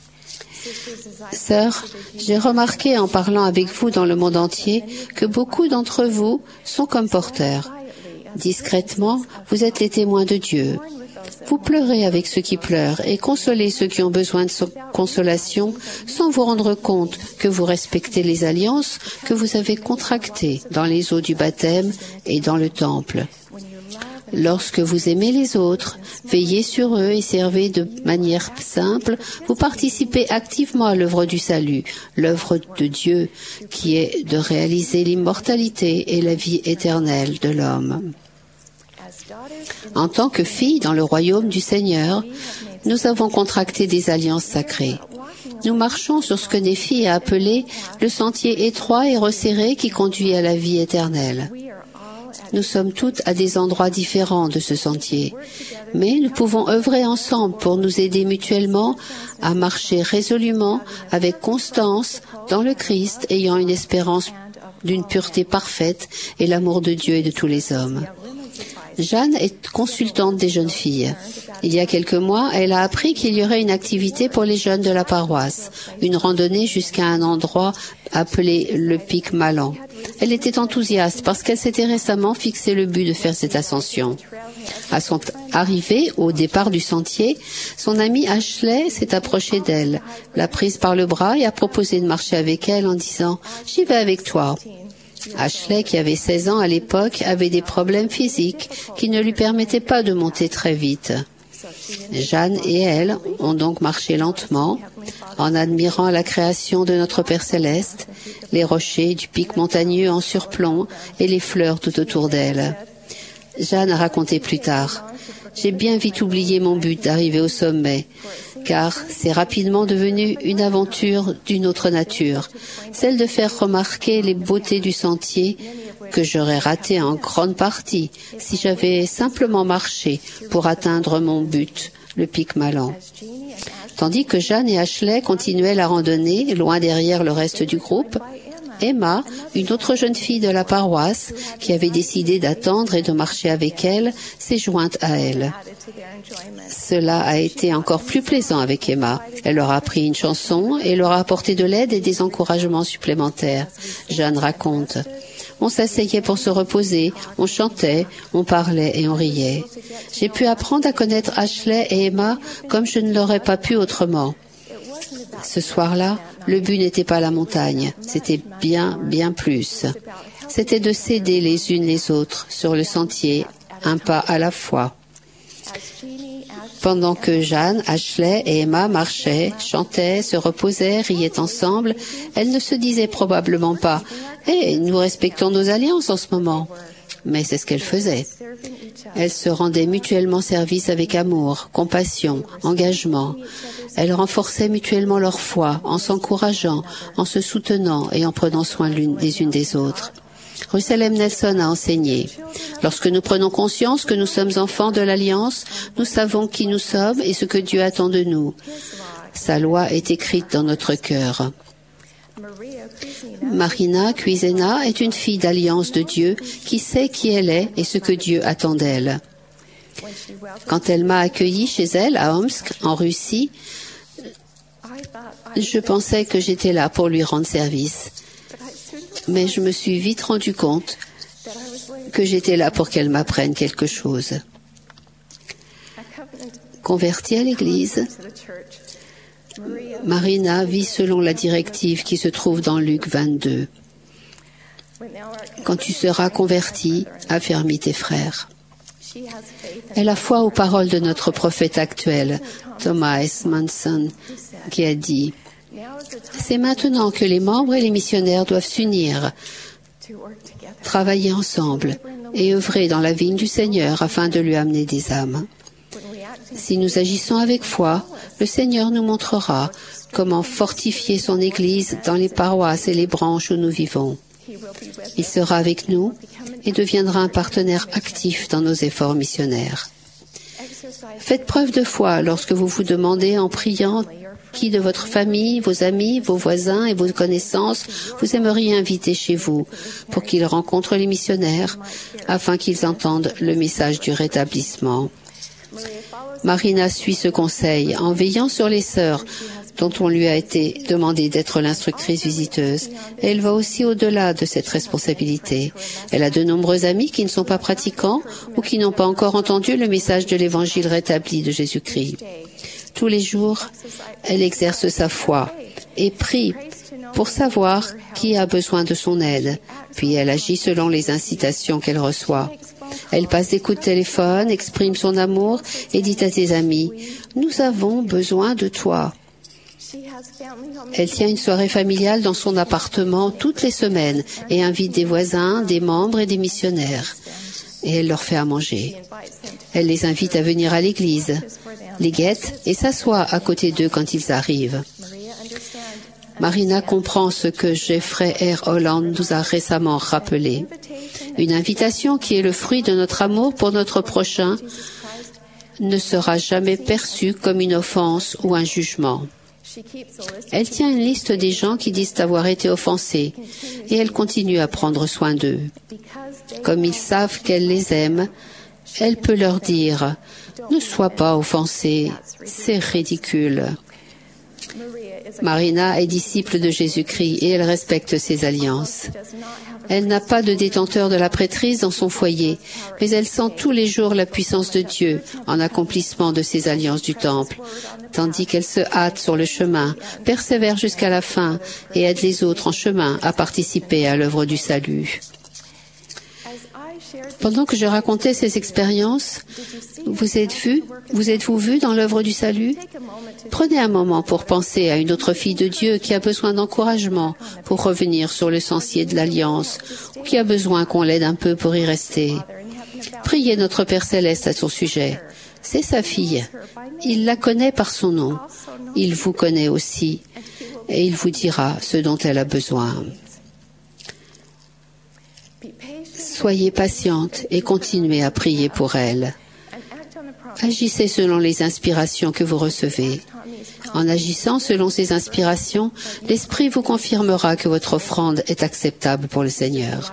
Sœurs, j'ai remarqué en parlant avec vous dans le monde entier que beaucoup d'entre vous sont comme Porter. Discrètement, vous êtes les témoins de Dieu. Vous pleurez avec ceux qui pleurent et consolez ceux qui ont besoin de consolation sans vous rendre compte que vous respectez les alliances que vous avez contractées dans les eaux du baptême et dans le temple. Lorsque vous aimez les autres, veillez sur eux et servez de manière simple, vous participez activement à l'œuvre du salut, l'œuvre de Dieu qui est de réaliser l'immortalité et la vie éternelle de l'homme. En tant que filles dans le royaume du Seigneur, nous avons contracté des alliances sacrées. Nous marchons sur ce que Néphi a appelé le sentier étroit et resserré qui conduit à la vie éternelle. Nous sommes toutes à des endroits différents de ce sentier, mais nous pouvons œuvrer ensemble pour nous aider mutuellement à marcher résolument, avec constance, dans le Christ, ayant une espérance d'une pureté parfaite et l'amour de Dieu et de tous les hommes. Jeanne est consultante des jeunes filles. Il y a quelques mois, elle a appris qu'il y aurait une activité pour les jeunes de la paroisse, une randonnée jusqu'à un endroit appelé le Pic Malan. Elle était enthousiaste parce qu'elle s'était récemment fixé le but de faire cette ascension. À son arrivée au départ du sentier, son amie Ashley s'est approchée d'elle, l'a prise par le bras et a proposé de marcher avec elle en disant « J'y vais avec toi ». Ashley, qui avait seize ans à l'époque, avait des problèmes physiques qui ne lui permettaient pas de monter très vite. Jeanne et elle ont donc marché lentement en admirant la création de notre Père Céleste, les rochers du pic montagneux en surplomb et les fleurs tout autour d'elle. Jeanne a raconté plus tard: « J'ai bien vite oublié mon but d'arriver au sommet, car c'est rapidement devenu une aventure d'une autre nature, celle de faire remarquer les beautés du sentier que j'aurais raté en grande partie si j'avais simplement marché pour atteindre mon but, le pic Malan. » Tandis que Jeanne et Ashley continuaient la randonnée, loin derrière le reste du groupe, Emma, une autre jeune fille de la paroisse, qui avait décidé d'attendre et de marcher avec elle, s'est jointe à elle. Cela a été encore plus plaisant avec Emma. Elle leur a appris une chanson et leur a apporté de l'aide et des encouragements supplémentaires. Jeanne raconte: « On s'asseyait pour se reposer, on chantait, on parlait et on riait. J'ai pu apprendre à connaître Ashley et Emma comme je ne l'aurais pas pu autrement. Ce soir-là, le but n'était pas la montagne, c'était bien, bien plus. C'était de s'aider les unes les autres sur le sentier, un pas à la fois. » Pendant que Jeanne, Ashley et Emma marchaient, chantaient, se reposaient, riaient ensemble, elles ne se disaient probablement pas « Hé, nous respectons nos alliances en ce moment ». Mais c'est ce qu'elles faisaient. Elles se rendaient mutuellement service avec amour, compassion, engagement. Elles renforçaient mutuellement leur foi en s'encourageant, en se soutenant et en prenant soin l'une des unes des autres. Russell M. Nelson a enseigné: « Lorsque nous prenons conscience que nous sommes enfants de l'Alliance, nous savons qui nous sommes et ce que Dieu attend de nous. Sa loi est écrite dans notre cœur. » Marina Cuisena est une fille d'Alliance de Dieu qui sait qui elle est et ce que Dieu attend d'elle. Quand elle m'a accueillie chez elle à Omsk, en Russie, je pensais que j'étais là pour lui rendre service. Mais je me suis vite rendu compte que j'étais là pour qu'elle m'apprenne quelque chose. Convertie à l'Église, Marina vit selon la directive qui se trouve dans Luc vingt-deux. Quand tu seras converti, affermis tes frères. Elle a foi aux paroles de notre prophète actuel, Thomas S. Manson, qui a dit: « C'est maintenant que les membres et les missionnaires doivent s'unir, travailler ensemble et œuvrer dans la vigne du Seigneur afin de lui amener des âmes. Si nous agissons avec foi, le Seigneur nous montrera comment fortifier son Église dans les paroisses et les branches où nous vivons. Il sera avec nous et deviendra un partenaire actif dans nos efforts missionnaires. Faites preuve de foi lorsque vous vous demandez en priant qui de votre famille, vos amis, vos voisins et vos connaissances vous aimeriez inviter chez vous pour qu'ils rencontrent les missionnaires afin qu'ils entendent le message du rétablissement. » Marina suit ce conseil en veillant sur les sœurs dont on lui a été demandé d'être l'instructrice visiteuse. Et elle va aussi au-delà de cette responsabilité. Elle a de nombreux amis qui ne sont pas pratiquants ou qui n'ont pas encore entendu le message de l'Évangile rétabli de Jésus-Christ. Tous les jours, elle exerce sa foi et prie pour savoir qui a besoin de son aide. Puis elle agit selon les incitations qu'elle reçoit. Elle passe des coups de téléphone, exprime son amour et dit à ses amis: « Nous avons besoin de toi. » Elle tient une soirée familiale dans son appartement toutes les semaines et invite des voisins, des membres et des missionnaires. Et elle leur fait à manger. Elle les invite à venir à l'église, les guette et s'assoit à côté d'eux quand ils arrivent. Marina comprend ce que Jeffrey R. Holland nous a récemment rappelé. Une invitation qui est le fruit de notre amour pour notre prochain ne sera jamais perçue comme une offense ou un jugement. Elle tient une liste des gens qui disent avoir été offensés et elle continue à prendre soin d'eux. Comme ils savent qu'elle les aime, elle peut leur dire « Ne sois pas offensé, c'est ridicule ». Marina est disciple de Jésus-Christ et elle respecte ses alliances. Elle n'a pas de détenteur de la prêtrise dans son foyer, mais elle sent tous les jours la puissance de Dieu en accomplissement de ses alliances du Temple, tandis qu'elle se hâte sur le chemin, persévère jusqu'à la fin et aide les autres en chemin à participer à l'œuvre du salut. Pendant que je racontais ces expériences, vous êtes vu, vous êtes-vous vu dans l'œuvre du salut? Prenez un moment pour penser à une autre fille de Dieu qui a besoin d'encouragement pour revenir sur le sentier de l'Alliance ou qui a besoin qu'on l'aide un peu pour y rester. Priez notre Père Céleste à son sujet. C'est sa fille. Il la connaît par son nom. Il vous connaît aussi et il vous dira ce dont elle a besoin. Soyez patiente et continuez à prier pour elle. Agissez selon les inspirations que vous recevez. En agissant selon ces inspirations, l'Esprit vous confirmera que votre offrande est acceptable pour le Seigneur.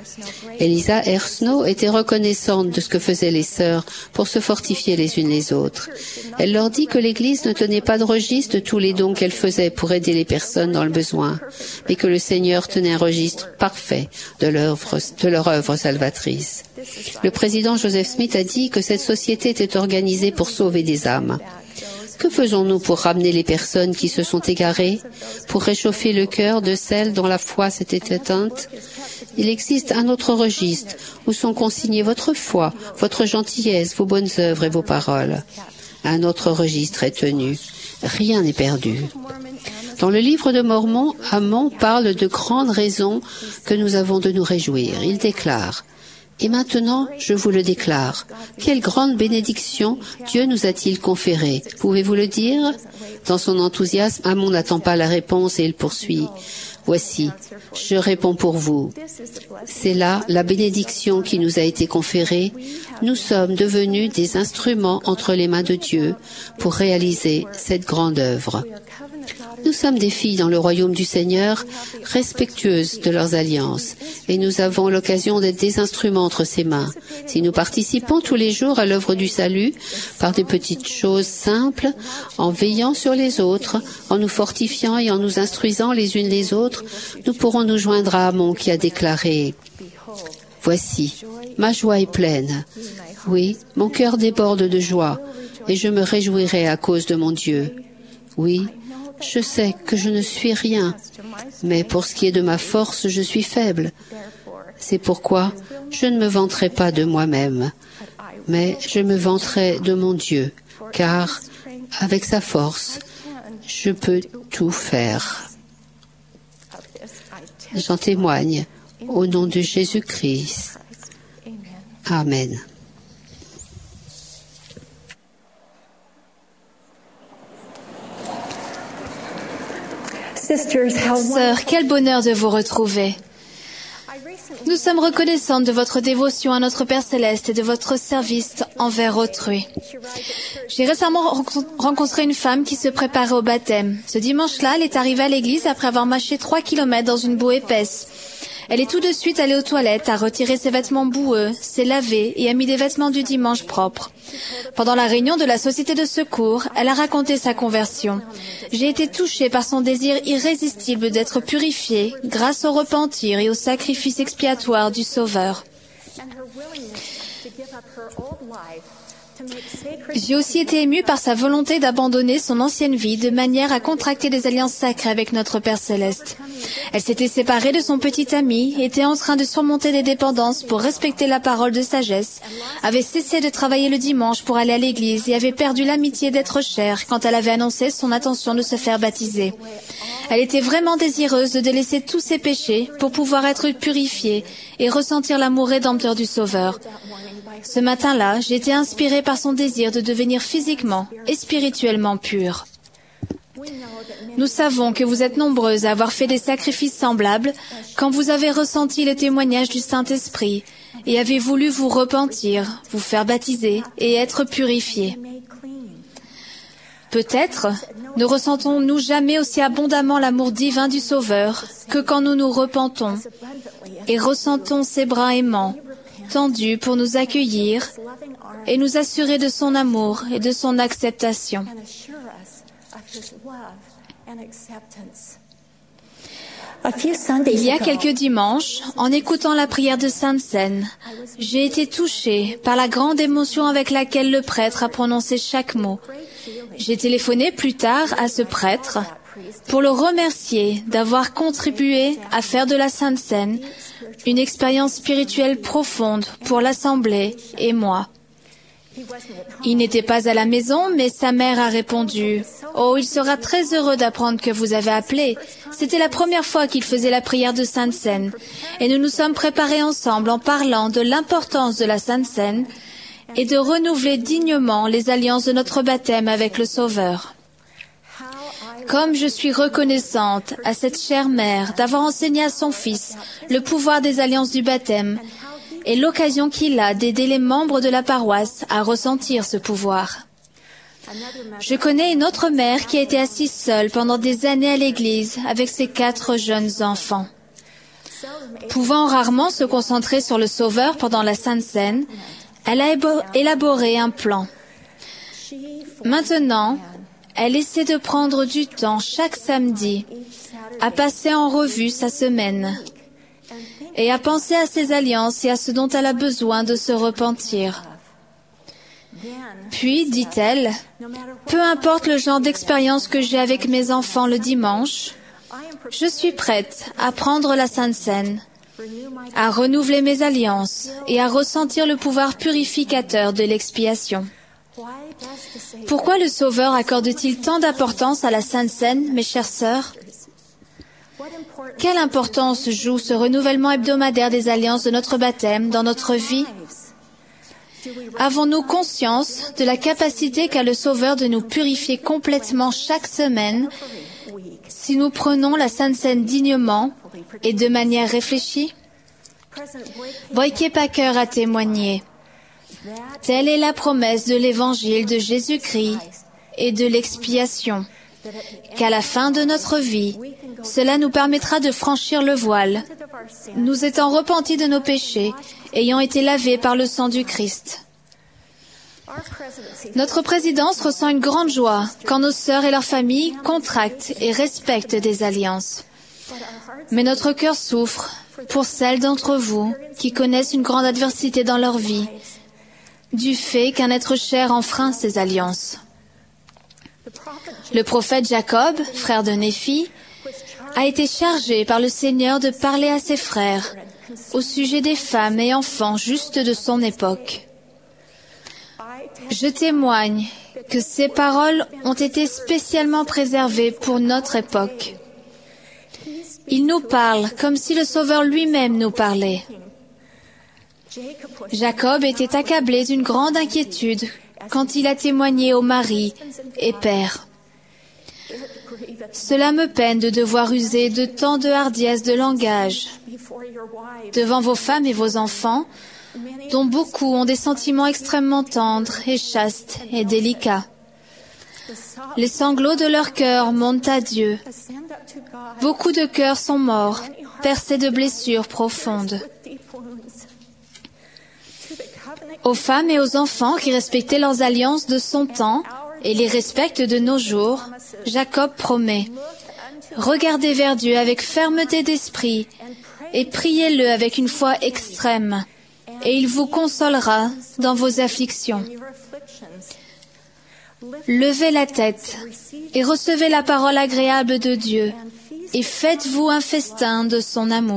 Elisa R. Snow était reconnaissante de ce que faisaient les sœurs pour se fortifier les unes les autres. Elle leur dit que l'Église ne tenait pas de registre de tous les dons qu'elle faisait pour aider les personnes dans le besoin, mais que le Seigneur tenait un registre parfait de leur œuvre, de leur œuvre salvatrice. Le président Joseph Smith a dit que cette société était organisée pour sauver des âmes. Que faisons-nous pour ramener les personnes qui se sont égarées, pour réchauffer le cœur de celles dont la foi s'était éteinte? Il existe un autre registre où sont consignés votre foi, votre gentillesse, vos bonnes œuvres et vos paroles. Un autre registre est tenu. Rien n'est perdu. Dans le livre de Mormon, Ammon parle de grandes raisons que nous avons de nous réjouir. Il déclare: Et maintenant, je vous le déclare. Quelle grande bénédiction Dieu nous a-t-il conférée? Pouvez-vous le dire? Dans son enthousiasme, Ammon n'attend pas la réponse et il poursuit. Voici, je réponds pour vous. C'est là la bénédiction qui nous a été conférée. Nous sommes devenus des instruments entre les mains de Dieu pour réaliser cette grande œuvre. Nous sommes des filles dans le royaume du Seigneur, respectueuses de leurs alliances, et nous avons l'occasion d'être des instruments entre ses mains. Si nous participons tous les jours à l'œuvre du salut, par des petites choses simples, en veillant sur les autres, en nous fortifiant et en nous instruisant les unes les autres, nous pourrons nous joindre à Ammon qui a déclaré: Voici, ma joie est pleine. Oui, mon cœur déborde de joie, et je me réjouirai à cause de mon Dieu. Oui, je sais que je ne suis rien, mais pour ce qui est de ma force, je suis faible. C'est pourquoi je ne me vanterai pas de moi-même, mais je me vanterai de mon Dieu, car avec sa force, je peux tout faire. J'en témoigne au nom de Jésus-Christ. Amen. Sœurs, quel bonheur de vous retrouver. Nous sommes reconnaissantes de votre dévotion à notre Père Céleste et de votre service envers autrui. J'ai récemment rencontré une femme qui se préparait au baptême. Ce dimanche-là, elle est arrivée à l'église après avoir marché trois kilomètres dans une boue épaisse. Elle est tout de suite allée aux toilettes, a retiré ses vêtements boueux, s'est lavée et a mis des vêtements du dimanche propres. Pendant la réunion de la Société de secours, elle a raconté sa conversion. J'ai été touchée par son désir irrésistible d'être purifiée grâce au repentir et au sacrifice expiatoire du Sauveur. J'ai aussi été émue par sa volonté d'abandonner son ancienne vie de manière à contracter des alliances sacrées avec notre Père Céleste. Elle s'était séparée de son petit ami, était en train de surmonter des dépendances pour respecter la parole de sagesse, avait cessé de travailler le dimanche pour aller à l'église et avait perdu l'amitié d'être chère quand elle avait annoncé son intention de se faire baptiser. Elle était vraiment désireuse de délaisser tous ses péchés pour pouvoir être purifiée et ressentir l'amour rédempteur du Sauveur. Ce matin-là, j'ai été inspirée par son désir de devenir physiquement et spirituellement pure. Nous savons que vous êtes nombreuses à avoir fait des sacrifices semblables quand vous avez ressenti le témoignage du Saint-Esprit et avez voulu vous repentir, vous faire baptiser et être purifiés. Peut-être ne ressentons-nous jamais aussi abondamment l'amour divin du Sauveur que quand nous nous repentons et ressentons ses bras aimants, tendus pour nous accueillir et nous assurer de son amour et de son acceptation. Il y a quelques dimanches, en écoutant la prière de Sainte Seine, j'ai été touchée par la grande émotion avec laquelle le prêtre a prononcé chaque mot. J'ai téléphoné plus tard à ce prêtre pour le remercier d'avoir contribué à faire de la Sainte Seine une expérience spirituelle profonde pour l'Assemblée et moi. Il n'était pas à la maison, mais sa mère a répondu « Oh, il sera très heureux d'apprendre que vous avez appelé. C'était la première fois qu'il faisait la prière de Sainte Seine. Et nous nous sommes préparés ensemble en parlant de l'importance de la Sainte Seine et de renouveler dignement les alliances de notre baptême avec le Sauveur. Comme je suis reconnaissante à cette chère mère d'avoir enseigné à son fils le pouvoir des alliances du baptême et l'occasion qu'il a d'aider les membres de la paroisse à ressentir ce pouvoir. Je connais une autre mère qui a été assise seule pendant des années à l'église avec ses quatre jeunes enfants. Pouvant rarement se concentrer sur le Sauveur pendant la Sainte Seine, elle a élaboré un plan. Maintenant, elle essaie de prendre du temps chaque samedi à passer en revue sa semaine et à penser à ses alliances et à ce dont elle a besoin de se repentir. Puis, dit-elle, peu importe le genre d'expérience que j'ai avec mes enfants le dimanche, je suis prête à prendre la Sainte Seine, à renouveler mes alliances et à ressentir le pouvoir purificateur de l'expiation. Pourquoi le Sauveur accorde-t-il tant d'importance à la Sainte Seine, mes chères sœurs? Quelle importance joue ce renouvellement hebdomadaire des alliances de notre baptême dans notre vie? Avons-nous conscience de la capacité qu'a le Sauveur de nous purifier complètement chaque semaine si nous prenons la Sainte Seine dignement et de manière réfléchie? Boyke Packer a témoigné. Telle est la promesse de l'évangile de Jésus-Christ et de l'expiation, qu'à la fin de notre vie, cela nous permettra de franchir le voile, nous étant repentis de nos péchés, ayant été lavés par le sang du Christ. Notre présidence ressent une grande joie quand nos sœurs et leurs familles contractent et respectent des alliances. Mais notre cœur souffre pour celles d'entre vous qui connaissent une grande adversité dans leur vie, du fait qu'un être cher enfreint ces alliances. Le prophète Jacob, frère de Néphi, a été chargé par le Seigneur de parler à ses frères au sujet des femmes et enfants justes de son époque. Je témoigne que ces paroles ont été spécialement préservées pour notre époque. Il nous parle comme si le Sauveur lui-même nous parlait. Jacob était accablé d'une grande inquiétude quand il a témoigné au mari et père. Cela me peine de devoir user de tant de hardiesse de langage devant vos femmes et vos enfants, dont beaucoup ont des sentiments extrêmement tendres et chastes et délicats. Les sanglots de leur cœur montent à Dieu. Beaucoup de cœurs sont morts, percés de blessures profondes. Aux femmes et aux enfants qui respectaient leurs alliances de son temps et les respectent de nos jours, Jacob promet « Regardez vers Dieu avec fermeté d'esprit et priez-le avec une foi extrême, et il vous consolera dans vos afflictions. Levez la tête et recevez la parole agréable de Dieu, et faites-vous un festin de son amour. »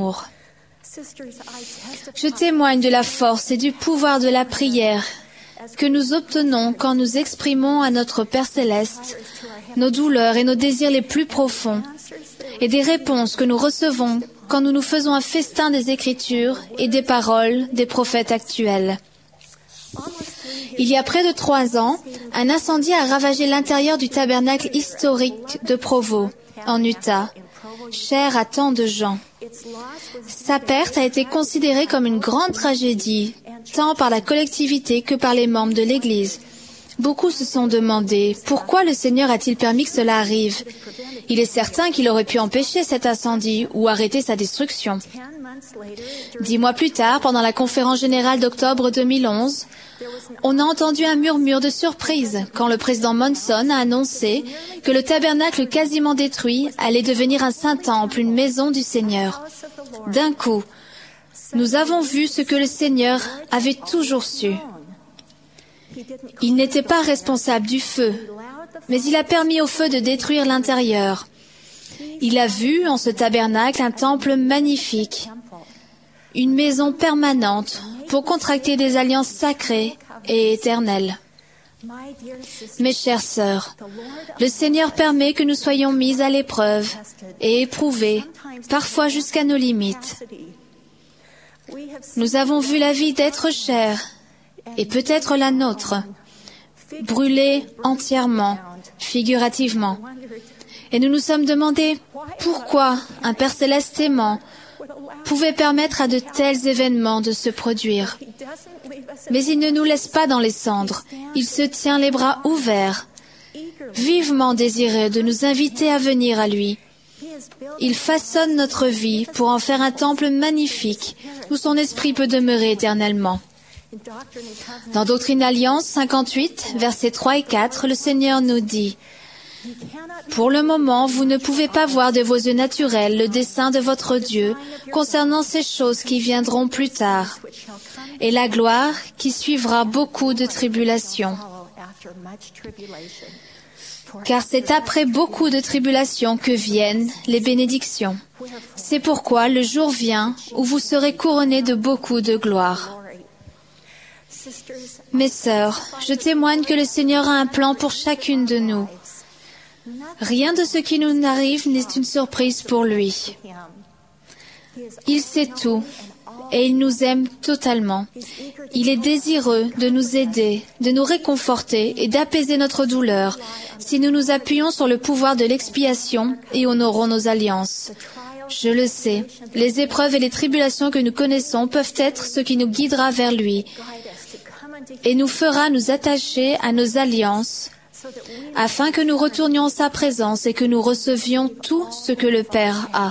Je témoigne de la force et du pouvoir de la prière que nous obtenons quand nous exprimons à notre Père Céleste nos douleurs et nos désirs les plus profonds, et des réponses que nous recevons quand nous nous faisons un festin des Écritures et des paroles des prophètes actuels. Il y a près de trois ans, un incendie a ravagé l'intérieur du tabernacle historique de Provo, en Utah, cher à tant de gens. Sa perte a été considérée comme une grande tragédie, tant par la collectivité que par les membres de l'Église. Beaucoup se sont demandé pourquoi le Seigneur a-t-il permis que cela arrive. Il est certain qu'il aurait pu empêcher cet incendie ou arrêter sa destruction. Dix mois plus tard, pendant la conférence générale d'octobre deux mille onze, on a entendu un murmure de surprise quand le président Monson a annoncé que le tabernacle quasiment détruit allait devenir un saint temple, une maison du Seigneur. D'un coup, nous avons vu ce que le Seigneur avait toujours su. Il n'était pas responsable du feu, mais il a permis au feu de détruire l'intérieur. Il a vu en ce tabernacle un temple magnifique. une maison permanente pour contracter des alliances sacrées et éternelles. Mes chères sœurs, le Seigneur permet que nous soyons mis à l'épreuve et éprouvés, parfois jusqu'à nos limites. Nous avons vu la vie d'êtres chers, et peut-être la nôtre, brûlée entièrement, figurativement. Et nous nous sommes demandé pourquoi un Père céleste aimant pouvait permettre à de tels événements de se produire. Mais il ne nous laisse pas dans les cendres. Il se tient les bras ouverts, vivement désireux de nous inviter à venir à lui. Il façonne notre vie pour en faire un temple magnifique où son esprit peut demeurer éternellement. Dans Doctrine et Alliance cinquante-huit, versets trois et quatre, le Seigneur nous dit « Pour le moment, vous ne pouvez pas voir de vos yeux naturels le dessein de votre Dieu concernant ces choses qui viendront plus tard, et la gloire qui suivra beaucoup de tribulations. Car c'est après beaucoup de tribulations que viennent les bénédictions. C'est pourquoi le jour vient où vous serez couronnés de beaucoup de gloire. » Mes sœurs, je témoigne que le Seigneur a un plan pour chacune de nous. Rien de ce qui nous arrive n'est une surprise pour lui. Il sait tout et il nous aime totalement. Il est désireux de nous aider, de nous réconforter et d'apaiser notre douleur si nous nous appuyons sur le pouvoir de l'expiation et honorons nos alliances. Je le sais, les épreuves et les tribulations que nous connaissons peuvent être ce qui nous guidera vers lui et nous fera nous attacher à nos alliances afin que nous retournions en sa présence et que nous recevions tout ce que le Père a.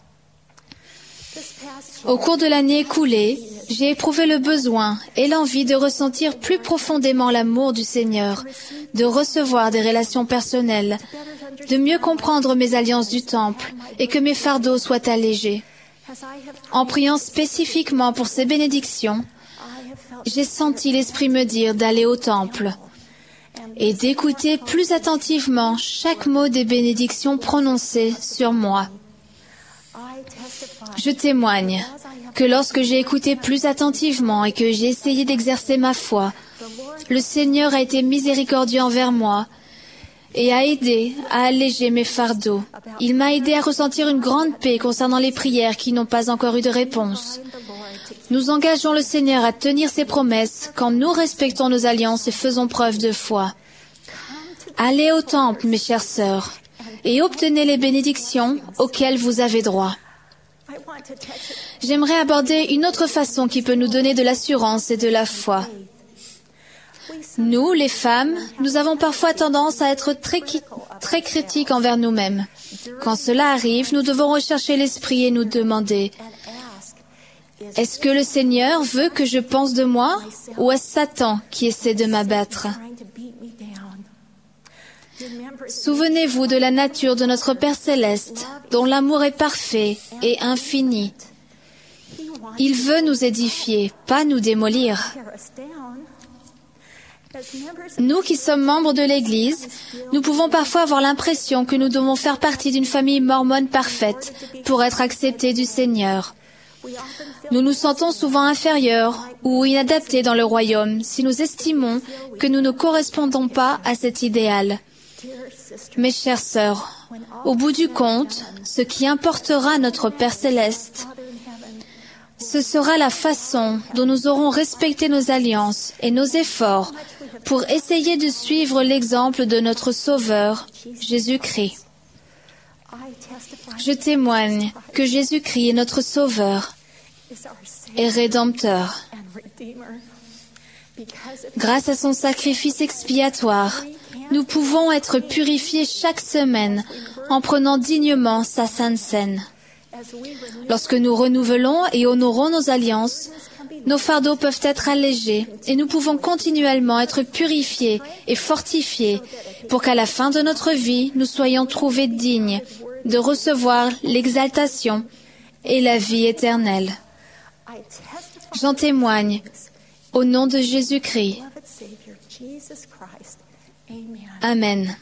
Au cours de l'année écoulée, j'ai éprouvé le besoin et l'envie de ressentir plus profondément l'amour du Seigneur, de recevoir des relations personnelles, de mieux comprendre mes alliances du Temple et que mes fardeaux soient allégés. En priant spécifiquement pour ces bénédictions, j'ai senti l'Esprit me dire d'aller au Temple et d'écouter plus attentivement chaque mot des bénédictions prononcées sur moi. Je témoigne que lorsque j'ai écouté plus attentivement et que j'ai essayé d'exercer ma foi, le Seigneur a été miséricordieux envers moi et a aidé à alléger mes fardeaux. Il m'a aidé à ressentir une grande paix concernant les prières qui n'ont pas encore eu de réponse. Nous engageons le Seigneur à tenir ses promesses quand nous respectons nos alliances et faisons preuve de foi. Allez au temple, mes chères sœurs, et obtenez les bénédictions auxquelles vous avez droit. J'aimerais aborder une autre façon qui peut nous donner de l'assurance et de la foi. Nous, les femmes, nous avons parfois tendance à être très, très critiques envers nous-mêmes. Quand cela arrive, nous devons rechercher l'Esprit et nous demander « Est-ce que le Seigneur veut que je pense de moi ou est-ce Satan qui essaie de m'abattre ?» Souvenez-vous de la nature de notre Père Céleste, dont l'amour est parfait et infini. Il veut nous édifier, pas nous démolir. Nous qui sommes membres de l'Église, nous pouvons parfois avoir l'impression que nous devons faire partie d'une famille mormone parfaite pour être acceptés du Seigneur. Nous nous sentons souvent inférieurs ou inadaptés dans le royaume si nous estimons que nous ne correspondons pas à cet idéal. Mes chères sœurs, au bout du compte, ce qui importera à notre Père Céleste, ce sera la façon dont nous aurons respecté nos alliances et nos efforts pour essayer de suivre l'exemple de notre Sauveur, Jésus-Christ. Je témoigne que Jésus-Christ est notre Sauveur et Rédempteur. Grâce à son sacrifice expiatoire, nous pouvons être purifiés chaque semaine en prenant dignement sa sainte scène. Lorsque nous renouvelons et honorons nos alliances, nos fardeaux peuvent être allégés et nous pouvons continuellement être purifiés et fortifiés pour qu'à la fin de notre vie, nous soyons trouvés dignes de recevoir l'exaltation et la vie éternelle. J'en témoigne au nom de Jésus-Christ. Amen.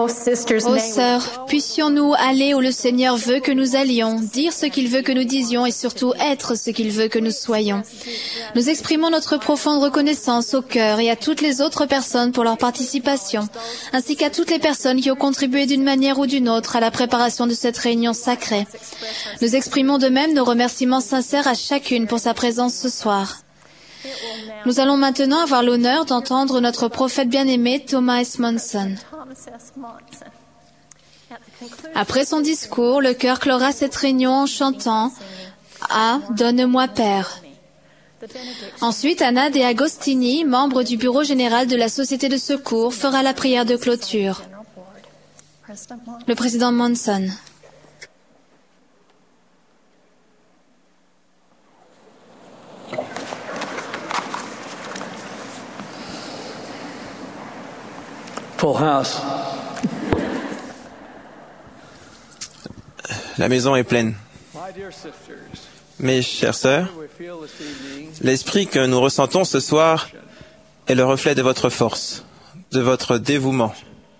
Oh, sisters, Ô may we sœurs, puissions-nous aller où le Seigneur veut que nous allions, dire ce qu'il veut que nous disions et surtout être ce qu'il veut que nous soyons. Nous exprimons notre profonde reconnaissance au cœur et à toutes les autres personnes pour leur participation, ainsi qu'à toutes les personnes qui ont contribué d'une manière ou d'une autre à la préparation de cette réunion sacrée. Nous exprimons de même nos remerciements sincères à chacune pour sa présence ce soir. Nous allons maintenant avoir l'honneur d'entendre notre prophète bien-aimé Thomas S. Monson. Après son discours, le chœur clora cette réunion en chantant « Ah, donne-moi Père ». Ensuite, Anna De Agostini, membre du bureau général de la Société de secours, fera la prière de clôture. Le président Monson. Full house. La maison est pleine. My dear sisters, Mes chères sœurs, we feel this evening l'esprit que nous ressentons ce soir est le reflet de votre force, de votre dévouement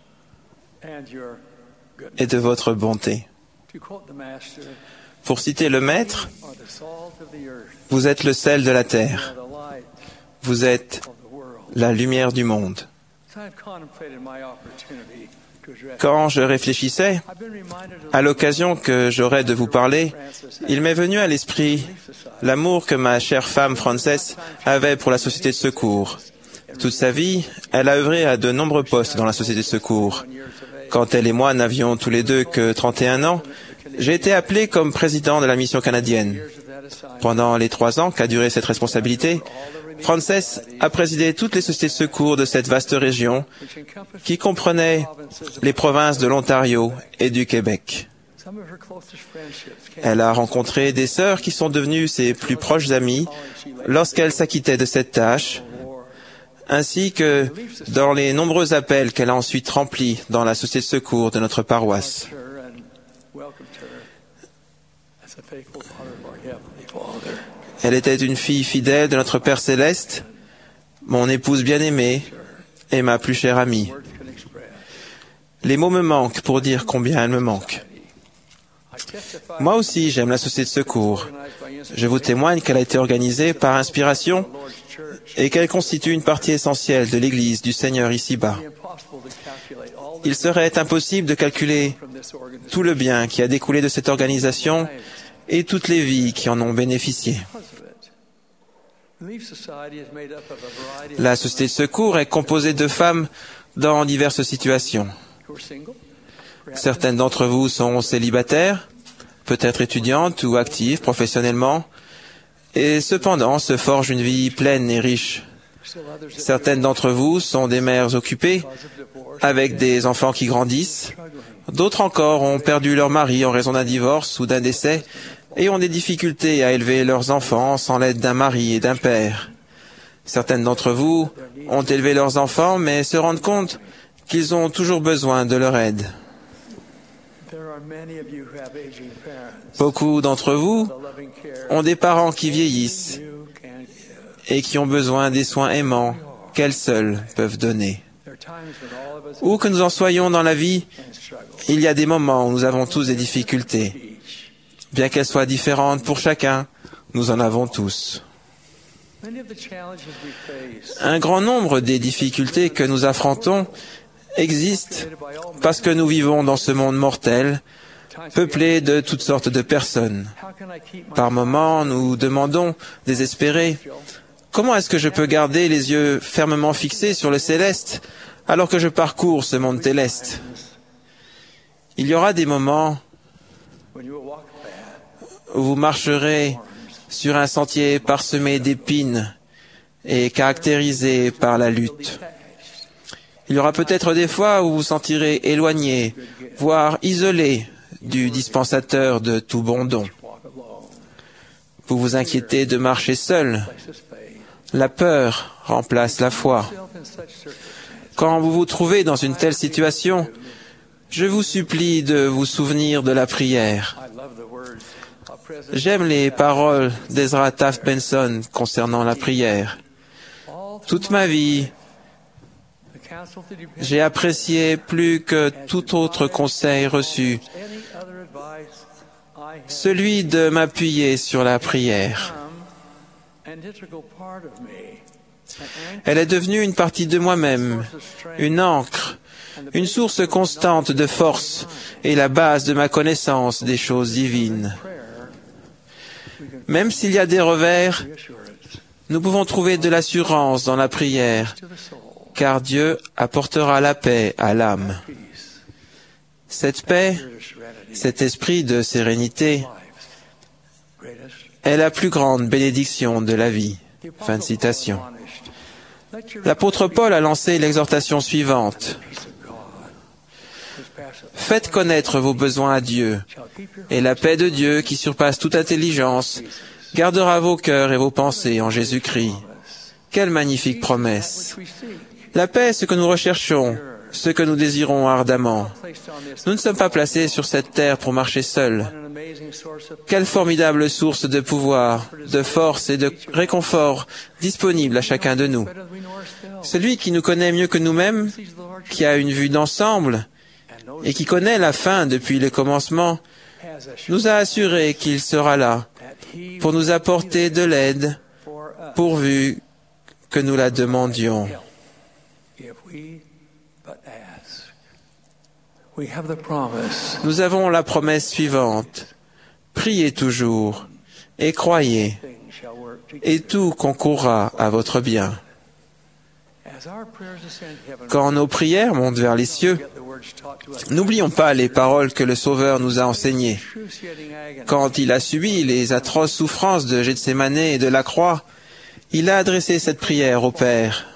and your goodness. et de votre bonté. To quote the Master, Pour citer le Maître, are the salt of the earth, vous êtes le sel de la are terre, the light vous êtes of the world. la lumière du monde. As I've contemplated my opportunity to address, Quand je réfléchissais I've been reminded of à l'occasion que j'aurais de vous parler, il m'est venu à l'esprit l'amour que ma chère femme Frances avait pour la Société de secours. Toute sa vie, elle a œuvré à de nombreux postes dans la Société de secours. Quand elle et moi n'avions tous les deux que trente et un ans, j'ai été appelé comme président de la mission canadienne. Pendant les trois ans qu'a duré cette responsabilité, Frances a présidé toutes les sociétés de secours de cette vaste région qui comprenait les provinces de l'Ontario et du Québec. some of her closest friendships came Elle a rencontré des sœurs qui sont devenues ses plus proches amies lorsqu'elle s'acquittait de cette tâche, ainsi que dans les nombreux appels qu'elle a ensuite remplis dans la société de secours de notre paroisse. her and welcomed her as a faithful daughter of our Heavenly Father. Elle était une fille fidèle de notre Père Céleste, mon épouse bien-aimée et ma plus chère amie. Words can express. Les mots me manquent pour dire combien elle me manque. I testify Moi aussi, j'aime la société de secours. organized by inspiration Je vous témoigne qu'elle a été organisée par inspiration of the Lord's church. et qu'elle constitue une partie essentielle de l'Église du Seigneur ici-bas. It's impossible to calculate all the Il serait impossible de calculer from this organization. tout le bien qui a découlé de cette organisation et toutes les vies qui en ont bénéficié. Because of it. Relief Society is made up of a variety of La société de secours est composée de femmes dans diverses situations. who are single, perhaps Certaines d'entre vous sont célibataires, peut-être étudiantes ou actives professionnellement, et cependant se forgent une vie pleine et riche. still others that Certaines d'entre vous sont des mères occupées, because of divorce avec des enfants qui grandissent. struggling. D'autres encore ont perdu leur mari en raison d'un divorce ou d'un décès et ont des difficultés à élever leurs enfants sans l'aide d'un mari et d'un père. Certaines d'entre vous ont élevé leurs enfants mais se rendent compte qu'ils ont toujours besoin de leur aide. There are many of you who have aging parents. Beaucoup d'entre vous The loving care ont des parents qui vieillissent you can give. et qui ont besoin des soins aimants qu'elles seules peuvent donner. There are times when all of us Où que nous en soyons dans la vie, can struggle. il y a des moments où nous avons tous des difficultés. Each. Bien qu'elles soient différentes pour chacun, nous en avons tous. Many of the challenges we face Un grand nombre des difficultés que nous affrontons existent created by all men. parce que nous vivons dans ce monde mortel, Times we peuplé de toutes sortes de personnes. How can I keep my Par moments, nous demandons, désespérés, comment est-ce que je peux garder les yeux fermement fixés sur le céleste alors que je parcours ce monde céleste? Il y aura des moments when you walk a path où vous marcherez sur un sentier parsemé d'épines et caractérisé par la lutte. Il y aura peut-être des fois où vous vous sentirez éloigné, voire isolé du dispensateur de tout bon don. walk alone. Vous vous inquiétez de marcher seul. Places faith. La peur remplace la foi. Self in such circumstances. Quand vous vous trouvez dans une telle situation, je vous supplie de vous souvenir de la prière. I love the words of President J'aime les paroles d'Ezra Taft Benson concernant la prière. all through Toute my ma vie, the J'ai apprécié plus que tout autre conseil reçu celui de m'appuyer sur la prière. Elle est devenue une partie de moi-même, une ancre, une source constante de force et la base de ma connaissance des choses divines. Même s'il y a des revers, nous pouvons trouver de l'assurance dans la prière, car Dieu apportera la paix à l'âme. Cette paix, cet esprit de sérénité, est la plus grande bénédiction de la vie. Fin de citation. L'apôtre Paul a lancé l'exhortation suivante. Faites connaître vos besoins à Dieu, et la paix de Dieu, qui surpasse toute intelligence, gardera vos cœurs et vos pensées en Jésus-Christ. Quelle magnifique promesse! La paix est ce que nous recherchons, ce que nous désirons ardemment. Nous ne sommes pas placés sur cette terre pour marcher seuls. Quelle formidable source de pouvoir, de force et de réconfort disponible à chacun de nous. Celui qui nous connaît mieux que nous-mêmes, qui a une vue d'ensemble et qui connaît la fin depuis le commencement, nous a assuré qu'il sera là pour nous apporter de l'aide pourvu que nous la demandions. Nous avons la promesse suivante. Priez toujours et croyez, et tout concourra à votre bien. Quand nos prières montent vers les cieux, n'oublions pas les paroles que le Sauveur nous a enseignées. Quand il a subi les atroces souffrances de Gethsémane et de la croix, il a adressé cette prière au Père.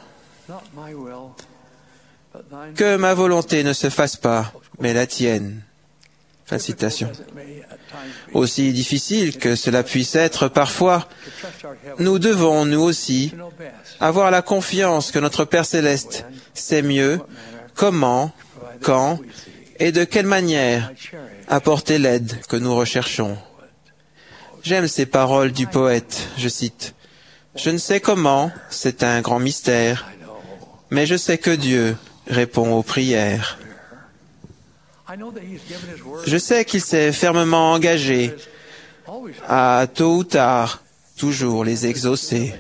Que ma volonté ne se fasse pas, mais la tienne. Fin de citation. Aussi difficile que cela puisse être parfois, nous devons, nous aussi, avoir la confiance que notre Père Céleste sait mieux comment, quand et de quelle manière apporter l'aide que nous recherchons. J'aime ces paroles du poète, je cite, « Je ne sais comment, c'est un grand mystère, mais je sais que Dieu répond aux prières. » Je sais qu'il s'est fermement engagé à, tôt ou tard, toujours les exaucer.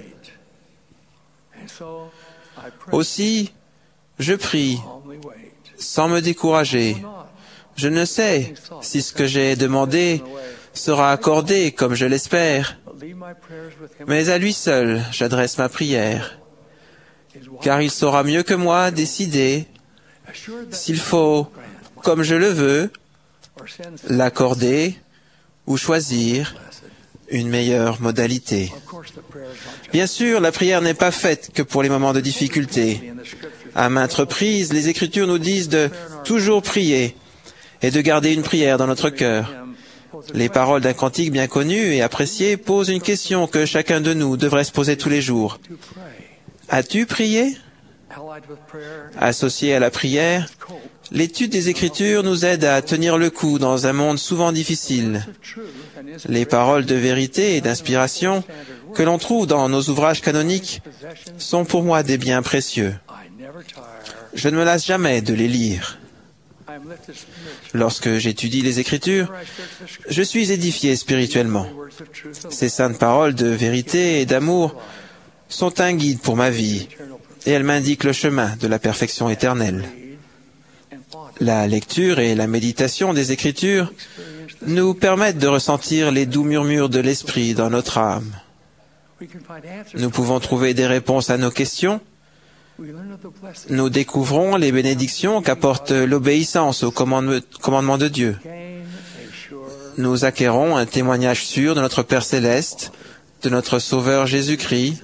Aussi, je prie, sans me décourager. Je ne sais si ce que j'ai demandé sera accordé comme je l'espère, mais à lui seul j'adresse ma prière, car il saura mieux que moi décider s'il faut, comme je le veux, l'accorder ou choisir une meilleure modalité. Bien sûr, la prière n'est pas faite que pour les moments de difficulté. À maintes reprises, les Écritures nous disent de toujours prier et de garder une prière dans notre cœur. Les paroles d'un cantique bien connu et apprécié posent une question que chacun de nous devrait se poser tous les jours. As-tu prié? Associé à la prière, l'étude des Écritures nous aide à tenir le coup dans un monde souvent difficile. Les paroles de vérité et d'inspiration que l'on trouve dans nos ouvrages canoniques sont pour moi des biens précieux. Je ne me lasse jamais de les lire. Lorsque j'étudie les Écritures, je suis édifié spirituellement. Ces saintes paroles de vérité et d'amour sont un guide pour ma vie et elles m'indiquent le chemin de la perfection éternelle. La lecture et la méditation des Écritures nous permettent de ressentir les doux murmures de l'Esprit dans notre âme. Nous pouvons trouver des réponses à nos questions. Nous découvrons les bénédictions qu'apporte l'obéissance au commandement de Dieu. Nous acquérons un témoignage sûr de notre Père Céleste, de notre Sauveur Jésus-Christ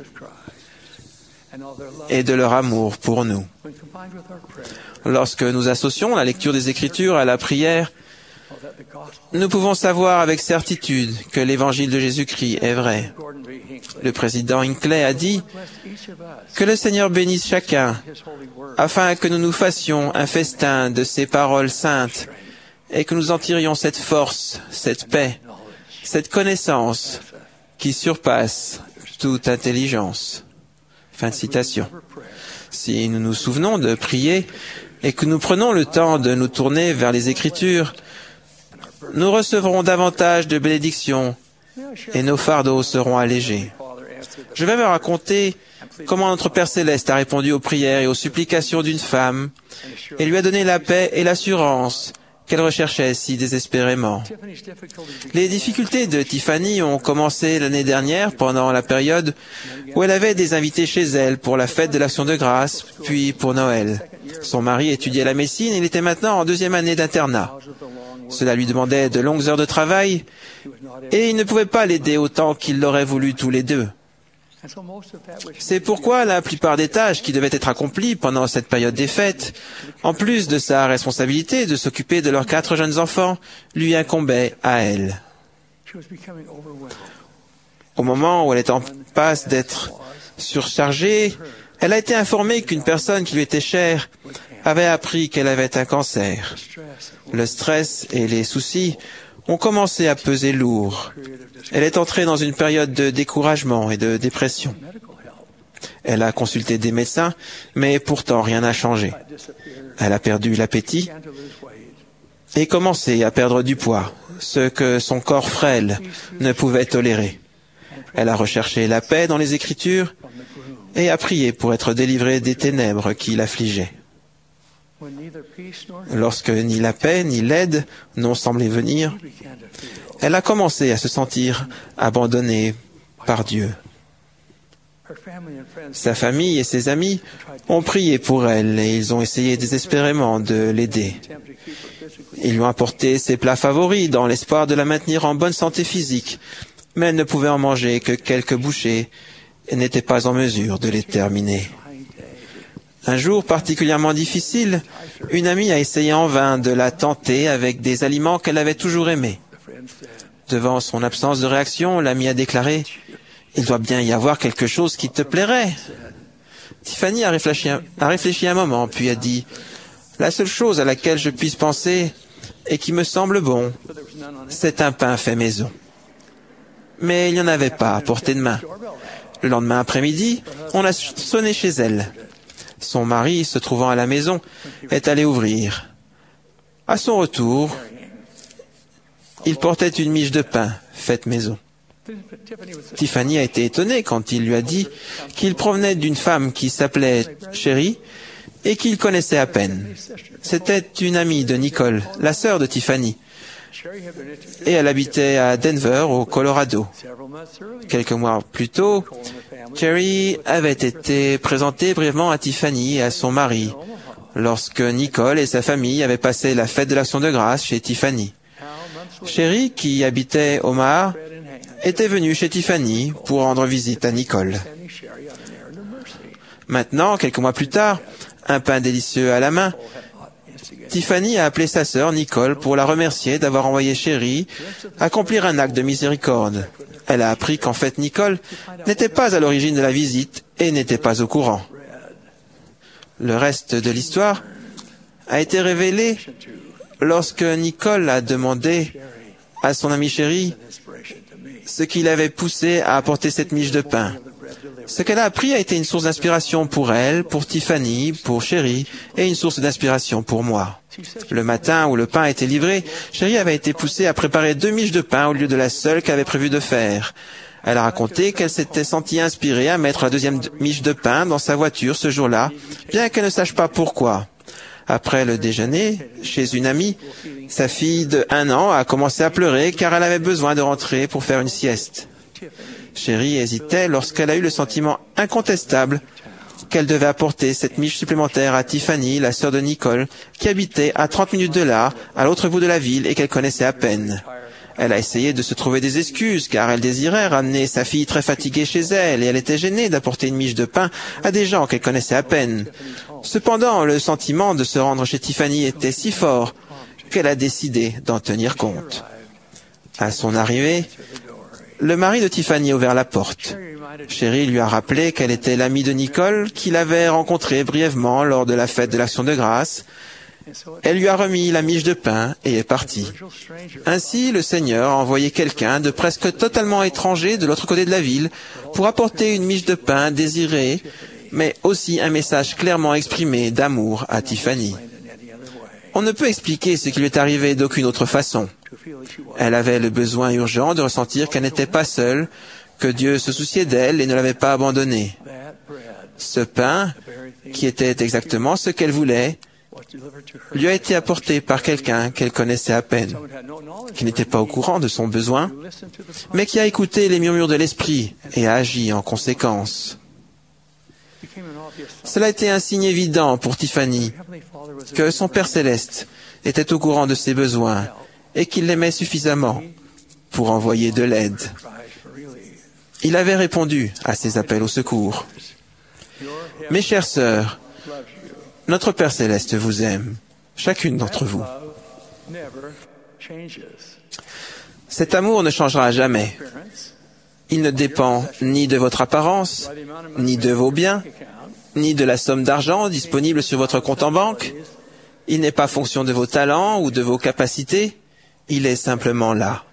et de leur amour pour nous. Lorsque nous associons la lecture des Écritures à la prière, nous pouvons savoir avec certitude que l'Évangile de Jésus-Christ est vrai. Le président Hinckley a dit que le Seigneur bénisse chacun afin que nous nous fassions un festin de ses paroles saintes et que nous en tirions cette force, cette paix, cette connaissance qui surpasse toute intelligence. Fin de citation. Si nous nous souvenons de prier et que nous prenons le temps de nous tourner vers les Écritures, nous recevrons davantage de bénédictions et nos fardeaux seront allégés. Je vais me raconter comment notre Père Céleste a répondu aux prières et aux supplications d'une femme et lui a donné la paix et l'assurance qu'elle recherchait si désespérément. Les difficultés de Tiffany ont commencé l'année dernière pendant la période où elle avait des invités chez elle pour la fête de l'Action de grâce, puis pour Noël. Son mari étudiait la médecine et il était maintenant en deuxième année d'internat. Cela lui demandait de longues heures de travail et il ne pouvait pas l'aider autant qu'ils l'auraient voulu tous les deux. C'est pourquoi la plupart des tâches qui devaient être accomplies pendant cette période des fêtes, en plus de sa responsabilité de s'occuper de leurs quatre jeunes enfants, lui incombaient à elle. Au moment où elle est en passe d'être surchargée, elle a été informée qu'une personne qui lui était chère avait appris qu'elle avait un cancer. Le stress et les soucis ont commencé à peser lourd. Elle est entrée dans une période de découragement et de dépression. Elle a consulté des médecins, mais pourtant rien n'a changé. Elle a perdu l'appétit et commencé à perdre du poids, ce que son corps frêle ne pouvait tolérer. Elle a recherché la paix dans les Écritures et a prié pour être délivrée des ténèbres qui l'affligeaient. Lorsque ni la paix ni l'aide n'ont semblé venir, elle a commencé à se sentir abandonnée par Dieu. Sa famille et ses amis ont prié pour elle et ils ont essayé désespérément de l'aider. Ils lui ont apporté ses plats favoris dans l'espoir de la maintenir en bonne santé physique, mais elle ne pouvait en manger que quelques bouchées et n'était pas en mesure de les terminer. Un jour particulièrement difficile, une amie a essayé en vain de la tenter avec des aliments qu'elle avait toujours aimés. Devant son absence de réaction, l'amie a déclaré « Il doit bien y avoir quelque chose qui te plairait. » Tiffany a réfléchi, un, a réfléchi un moment, puis a dit « La seule chose à laquelle je puisse penser et qui me semble bon, c'est un pain fait maison. » Mais il n'y en avait pas à portée de main. Le lendemain après-midi, on a sonné chez elle. Son mari, se trouvant à la maison, est allé ouvrir. À son retour, il portait une miche de pain faite maison. Tiffany a été étonnée quand il lui a dit qu'il provenait d'une femme qui s'appelait Sherry et qu'il connaissait à peine. C'était une amie de Nicole, la sœur de Tiffany, et elle habitait à Denver, au Colorado. Quelques mois plus tôt, Sherry avait été présentée brièvement à Tiffany et à son mari, lorsque Nicole et sa famille avaient passé la fête de l'Action de grâce chez Tiffany. Sherry, qui habitait Omaha, était venue chez Tiffany pour rendre visite à Nicole. Maintenant, quelques mois plus tard, un pain délicieux à la main, Tiffany a appelé sa sœur Nicole pour la remercier d'avoir envoyé Sherry accomplir un acte de miséricorde. Elle a appris qu'en fait Nicole n'était pas à l'origine de la visite et n'était pas au courant. Le reste de l'histoire a été révélé lorsque Nicole a demandé à son ami Sherry ce qui l'avait poussé à apporter cette miche de pain. Ce qu'elle a appris a été une source d'inspiration pour elle, pour Tiffany, pour Sherry, et une source d'inspiration pour moi. Le matin où le pain a été livré, Sherry avait été poussée à préparer deux miches de pain au lieu de la seule qu'elle avait prévu de faire. Elle a raconté qu'elle s'était sentie inspirée à mettre la deuxième miche de pain dans sa voiture ce jour-là, bien qu'elle ne sache pas pourquoi. Après le déjeuner, chez une amie, sa fille de un an a commencé à pleurer car elle avait besoin de rentrer pour faire une sieste. Sherry hésitait lorsqu'elle a eu le sentiment incontestable qu'elle devait apporter cette miche supplémentaire à Tiffany, la sœur de Nicole, qui habitait à trente minutes de là, à l'autre bout de la ville et qu'elle connaissait à peine. Elle a essayé de se trouver des excuses car elle désirait ramener sa fille très fatiguée chez elle et elle était gênée d'apporter une miche de pain à des gens qu'elle connaissait à peine. Cependant, le sentiment de se rendre chez Tiffany était si fort qu'elle a décidé d'en tenir compte. À son arrivée, le mari de Tiffany a ouvert la porte. Sherry lui a rappelé qu'elle était l'amie de Nicole qu'il avait rencontrée brièvement lors de la fête de l'Action de grâce. Elle lui a remis la miche de pain et est partie. Ainsi, le Seigneur a envoyé quelqu'un de presque totalement étranger de l'autre côté de la ville pour apporter une miche de pain désirée, mais aussi un message clairement exprimé d'amour à Tiffany. On ne peut expliquer ce qui lui est arrivé d'aucune autre façon. Elle avait le besoin urgent de ressentir qu'elle n'était pas seule, que Dieu se souciait d'elle et ne l'avait pas abandonnée. Ce pain, qui était exactement ce qu'elle voulait, lui a été apporté par quelqu'un qu'elle connaissait à peine, qui n'était pas au courant de son besoin, mais qui a écouté les murmures de l'esprit et a agi en conséquence. Cela a été un signe évident pour Tiffany que son Père céleste était au courant de ses besoins et qu'il l'aimait suffisamment pour envoyer de l'aide. Il avait répondu à ses appels au secours. Mes chères sœurs, notre Père céleste vous aime, chacune d'entre vous. Cet amour ne changera jamais. Il ne dépend ni de votre apparence, ni de vos biens, ni de la somme d'argent disponible sur votre compte en banque. Il n'est pas fonction de vos talents ou de vos capacités. Il est simplement là.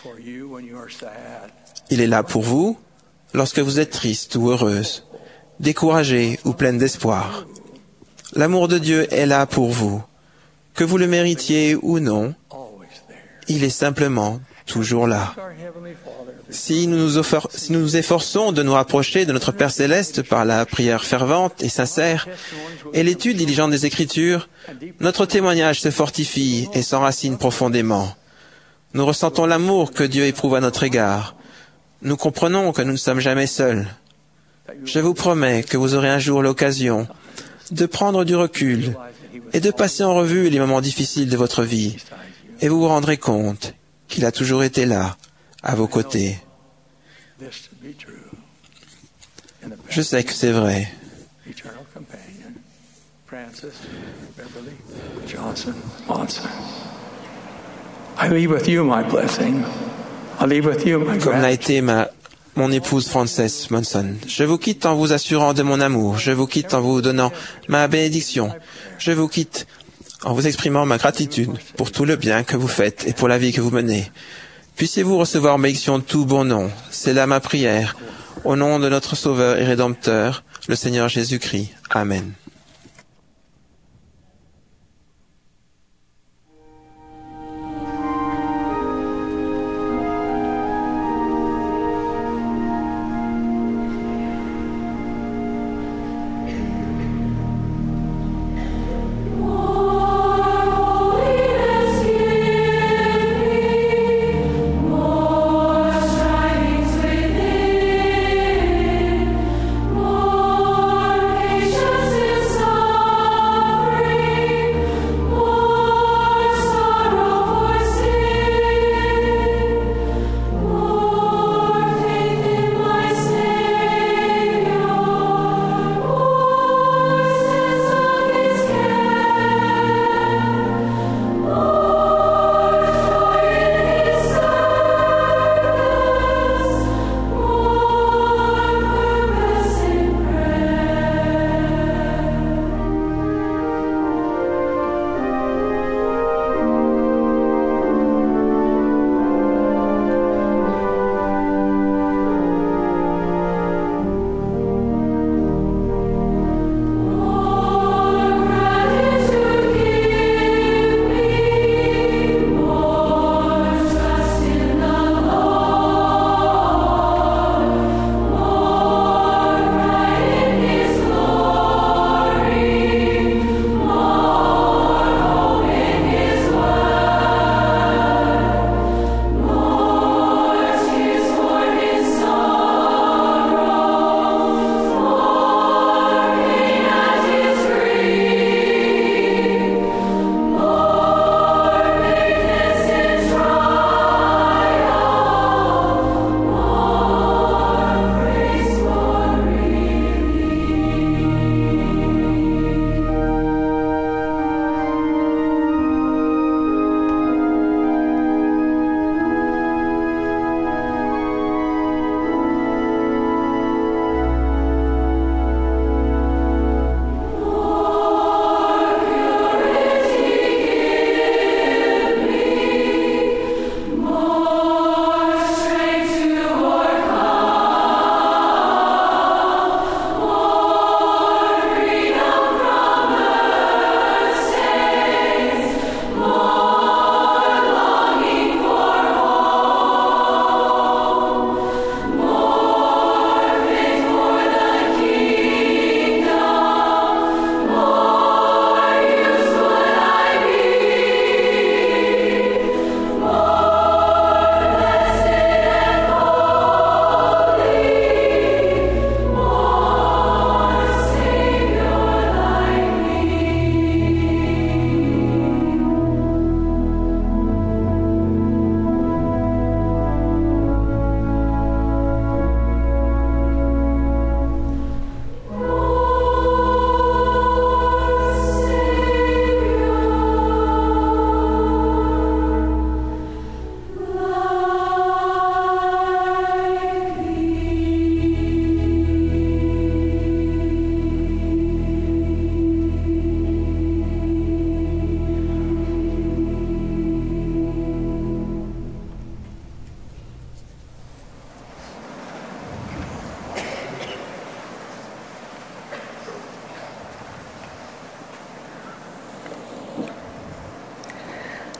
Il est là pour vous lorsque vous êtes triste ou heureuse, découragée ou pleine d'espoir. L'amour de Dieu est là pour vous. Que vous le méritiez ou non, il est simplement toujours là. Si nous nous, offer, si nous nous efforçons de nous rapprocher de notre Père céleste par la prière fervente et sincère et l'étude diligente des Écritures, notre témoignage se fortifie et s'enracine profondément. Nous ressentons l'amour que Dieu éprouve à notre égard. Nous comprenons que nous ne sommes jamais seuls. Je vous promets que vous aurez un jour l'occasion de prendre du recul et de passer en revue les moments difficiles de votre vie, et vous vous rendrez compte qu'il a toujours été là, à vos côtés. Je sais que c'est vrai. Comme l'a été ma, mon épouse Frances Monson. Je vous quitte en vous assurant de mon amour. Je vous quitte en vous donnant ma bénédiction. Je vous quitte en vous exprimant ma gratitude pour tout le bien que vous faites et pour la vie que vous menez. Puissiez-vous recevoir ma bénédiction de tout bon nom. C'est là ma prière. Au nom de notre Sauveur et Rédempteur, le Seigneur Jésus-Christ. Amen. More gracious is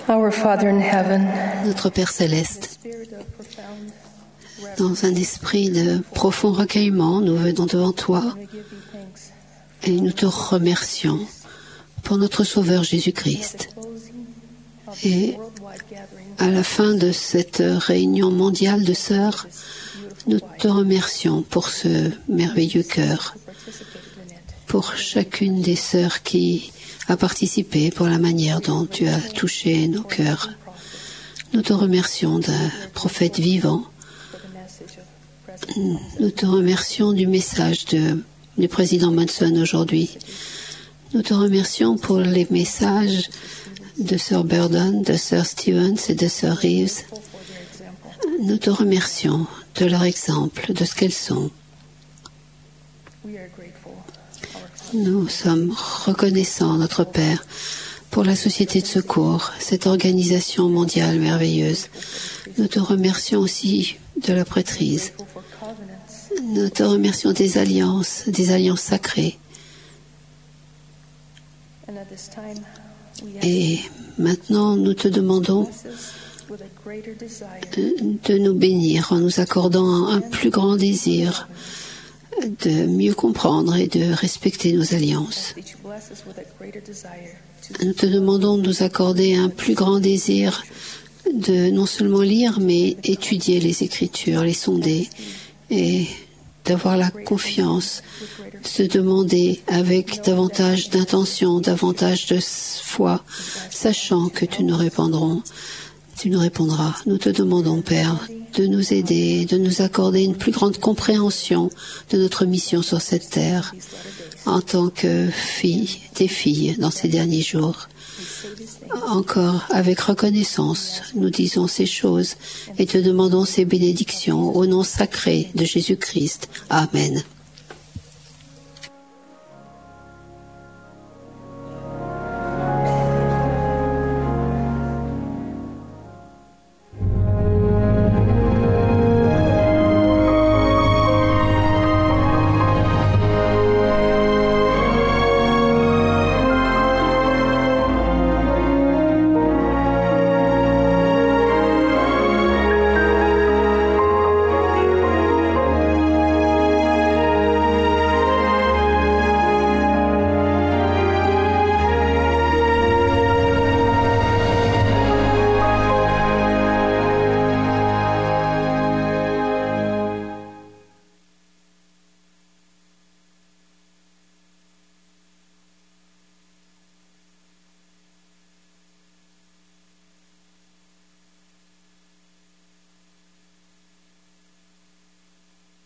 Our Father in heaven, Notre Père céleste, dans un esprit de profond recueillement, nous venons devant toi et nous te remercions pour notre Sauveur Jésus-Christ. Et à la fin de cette réunion mondiale de sœurs, nous te remercions pour ce merveilleux cœur, pour chacune des sœurs qui a participé, pour la manière dont tu as touché nos cœurs. Nous te remercions d'un prophète vivant. Nous te remercions du message de, du président Monson aujourd'hui. Nous te remercions pour les messages de Sœur Burden, de Sœur Stevens et de Sœur Reeves. Nous te remercions de leur exemple, de ce qu'elles sont. Nous sommes reconnaissants, notre Père, pour la Société de secours, cette organisation mondiale merveilleuse. Nous te remercions aussi de la prêtrise. Nous te remercions des alliances, des alliances sacrées. Et maintenant, nous te demandons de nous bénir en nous accordant un plus grand désir de mieux comprendre et de respecter nos alliances. Nous te demandons de nous accorder un plus grand désir de non seulement lire, mais étudier les Écritures, les sonder, et d'avoir la confiance, de se demander avec davantage d'intention, davantage de foi, sachant que tu nous répondrons, tu nous répondras. Nous te demandons, Père, de nous aider, de nous accorder une plus grande compréhension de notre mission sur cette terre en tant que filles, tes filles dans ces derniers jours. Encore avec reconnaissance, nous disons ces choses et te demandons ces bénédictions au nom sacré de Jésus-Christ. Amen.